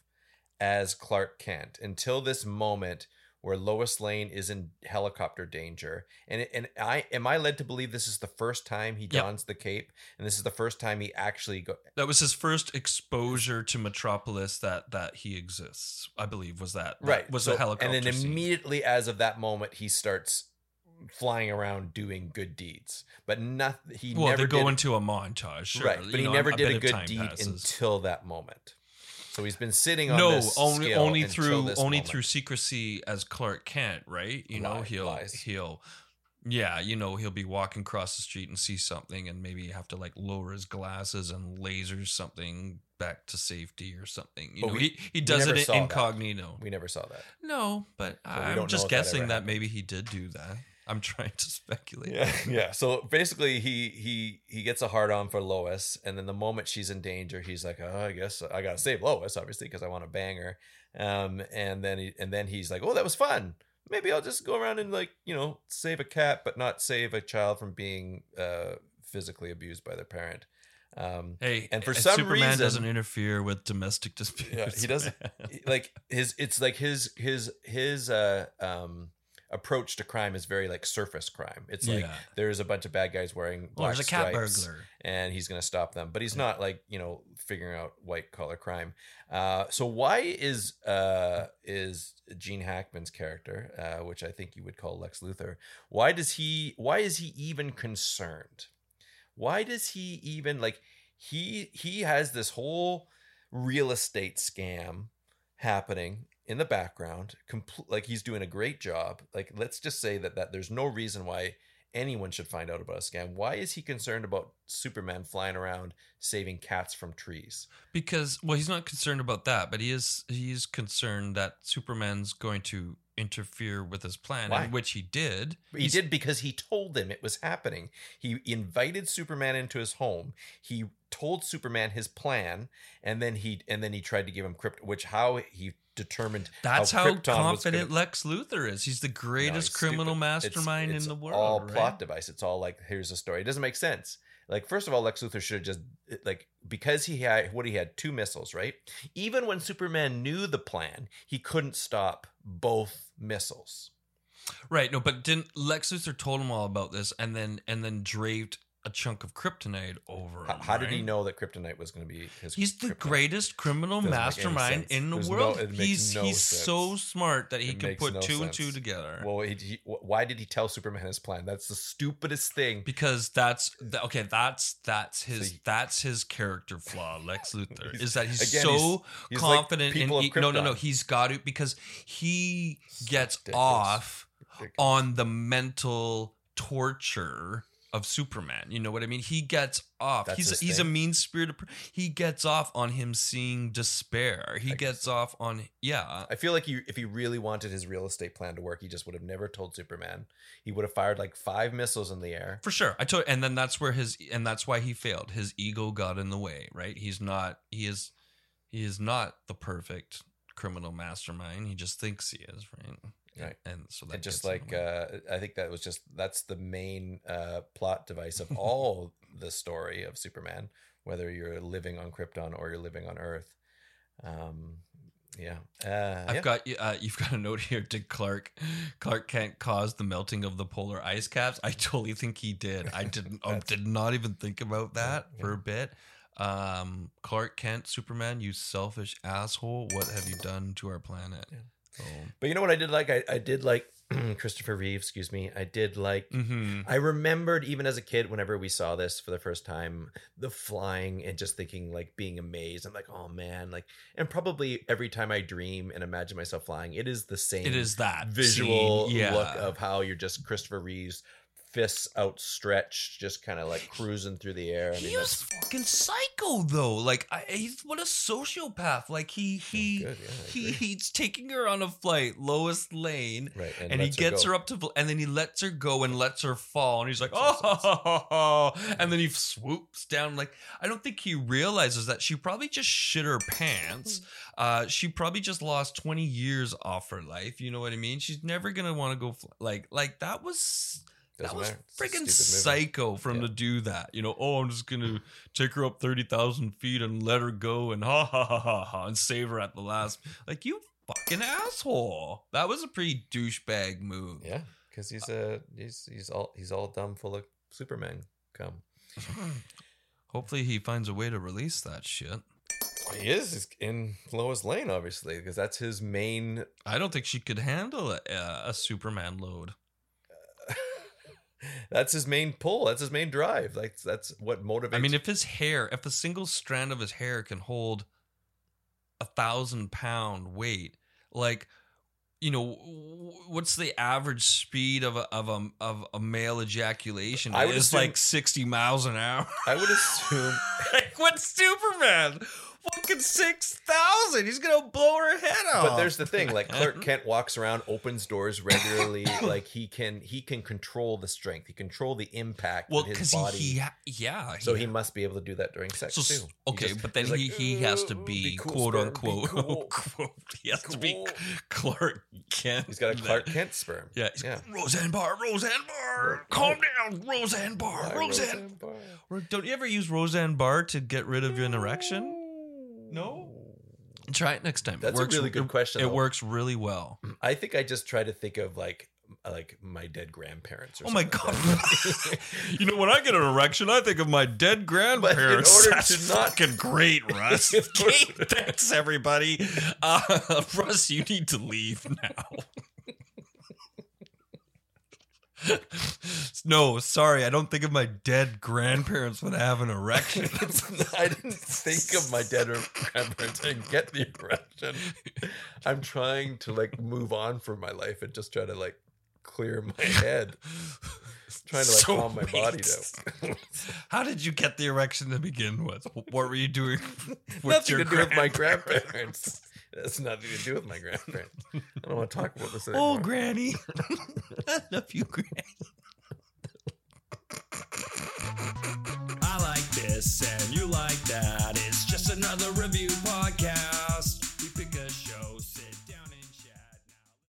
as Clark Kent until this moment where Lois Lane is in helicopter danger. And it, and I am I led to believe this is the first time he Yep. dons the cape, and this is the first time he actually go. That was his first exposure to Metropolis that that he exists, I believe, was that. that Right. Was so, the helicopter And then scene. immediately as of that moment, he starts flying around doing good deeds. But not he Well, never they go did, into a montage, sure. right. you But he know, never a did bit a of good time deed passes. until that moment. So he's been sitting on No, this only skill only until through this only moment. through secrecy as Clark Kent, right? You know, Lie- he'll lies. he'll yeah, you know, he'll be walking across the street and see something and maybe have to like lower his glasses and laser something back to safety or something. You But know, we- he, he does never it saw that. incognito. We never saw that. No, but we I'm don't know just if that ever guessing that happened. maybe he did do that. I'm trying to speculate. Yeah, yeah. So basically, he he he gets a hard on for Lois, and then the moment she's in danger, he's like, "Oh, I guess I gotta save Lois, obviously, because I want to bang her." Um, and then he and then he's like, "Oh, that was fun. Maybe I'll just go around and like you know save a cat, but not save a child from being uh physically abused by their parent." Um, Hey, And for uh, some Superman reason- doesn't interfere with domestic disputes. yeah, he doesn't like his. It's like his his his uh um. approach to crime is very like surface crime. It's like Yeah. there's a bunch of bad guys wearing Oh, black there's a cat stripes, burglar. and he's going to stop them. But he's not like you know figuring out white collar crime. Uh, so why is uh, is Gene Hackman's character, uh, which I think you would call Lex Luthor, why does he? Why is he even concerned? Why does he even like he he has this whole real estate scam happening in the background, compl- like he's doing a great job. Like let's just say that that there's no reason why anyone should find out about a scam. Why is he concerned about Superman flying around saving cats from trees? Because well, he's not concerned about that, but he is he is concerned that Superman's going to interfere with his plan, Why? and which he did. He He's- did because he told him it was happening. He invited Superman into his home. He told Superman his plan, and then he and then he tried to give him Krypton, which how he determined That's how, Krypton was confident gonna- Lex Luthor is. He's the No, greatest he's criminal stupid. mastermind It's- in the it's world. all right? plot device. It's all like here's a story. It doesn't make sense. Like first of all, Lex Luthor should have just like because he had what he had two missiles, right? Even when Superman knew the plan, he couldn't stop both missiles. Right. No, but didn't Lex Luthor told him all about this, and then and then draped a chunk of kryptonite over How, him, how did he right? know that Kryptonite was going to be his? He's the kryptonite? greatest criminal Doesn't make any mastermind sense. in the There's no- world. it makes he's no he's sense. so smart that he It can makes put no two and two sense. together. Well, he, he, why did he tell Superman his plan? That's the stupidest thing. Because that's th- okay. That's that's his So he- that's his character flaw. Lex Luthor He's- is that he's again, so he's- he's like confident in people of he- no no no. Krypton. He's got it because he gets ridiculous. off Ridiculous. on the mental torture of Superman. You know what I mean? He gets off. That's he's his he's a thing? mean spirited. He gets off on him seeing despair. He I gets off on yeah. I feel like he, if he really wanted his real estate plan to work, he just would have never told Superman. He would have fired like five missiles in the air. For sure. I told and then that's where his and that's why he failed. His ego got in the way, right? He's not he is he is not the perfect criminal mastermind. He just thinks he is, right? Right. And so that And just gets in the like way. uh, I think that was just that's the main uh, plot device of all the story of Superman, whether you're living on Krypton or you're living on Earth. Um, yeah, uh, I've yeah. got uh, you've got a note here. Did Clark Clark Kent cause the melting of the polar ice caps? I totally think he did. I didn't. I That's- did not even think about that Yeah. for a bit. Um, Clark Kent, Superman, you selfish asshole. What have you done to our planet? Oh. But you know what I did like? I, I did like Christopher Reeve, excuse me. I did like, Mm-hmm. I remembered even as a kid, whenever we saw this for the first time, the flying and just thinking, like, being amazed. I'm like, oh man, like, and probably every time I dream and imagine myself flying, it is the same. It is that visual scene, yeah. look of how you're just Christopher Reeve's fists outstretched, just kind of like cruising through the air. I He mean, was fucking psycho though. Like I, he's what a sociopath. Like he he good, yeah, I he agree. he's taking her on a flight, Lois Lane, Right, and and, he lets her gets go. her, up to, and then he lets her go and lets her fall, and he's like, oh, and then he swoops down. Like I don't think he realizes that she probably just shit her pants. Uh, she probably just lost twenty years off her life. You know what I mean? She's never gonna want to go fl- like like that was. Doesn't That was matter. It's a freaking stupid movie. psycho for him Yeah. to do that. You know, oh, I'm just gonna take her up thirty thousand feet and let her go and ha ha ha ha ha and save her at the last. Like you fucking asshole. That was a pretty douchebag move. Yeah, because he's a he's he's all he's all dumb, full of Superman cum. Hopefully he finds a way to release that shit. He is he's in Lois Lane, obviously, because that's his main. I don't think she could handle a, a Superman load. That's his main pull. That's his main drive. Like that's what motivates. I mean, if his hair, if a single strand of his hair can hold a thousand pound weight, like, you know, w- what's the average speed of a of a of a male ejaculation? I would It's assume- like sixty miles an hour. I would assume. Like, what's Superman? Fucking six thousand. He's gonna blow her head off. But there's the thing, like Clark Kent walks around, opens doors regularly. Like he can he can control the strength. He control the impact well, of his because body. he, he ha- yeah. so he must be able to do that during sex So, s- too. He okay, just- but then he's like, he, he has to "Ooh, be, cool, quote sperm, unquote, be cool." quote, he has to be Cool. Clark Kent. He's got a Clark Kent sperm. Yeah, he's yeah. Roseanne Barr, Roseanne Barr, calm down, Roseanne Barr, Why Roseanne. Barr? Or don't you ever use Roseanne Barr to get rid of an erection? No. Try it next time. That's it a works, really good it- question, It though. works really well. I think I just try to think of like like my dead grandparents. Or Oh my something god! like that. You know, when I get an erection, I think of my dead grandparents. order That's to not- fucking great, Russ. In order- Okay, thanks everybody. Uh, Russ, you need to leave now. No, sorry, I don't think of my dead grandparents when I have an erection. It's- I didn't think of my dead grandparents and get the erection. I'm trying to like move on from my life and just try to like clear my head. Trying to like So calm my body waste. down. How did you get the erection to begin with? What were you doing with Nothing your to do with my grandparents? grandparents. That's nothing to do with my grandparents. I don't want to talk about this Oh, anymore. Granny. I love you, Granny. I like this and you like that.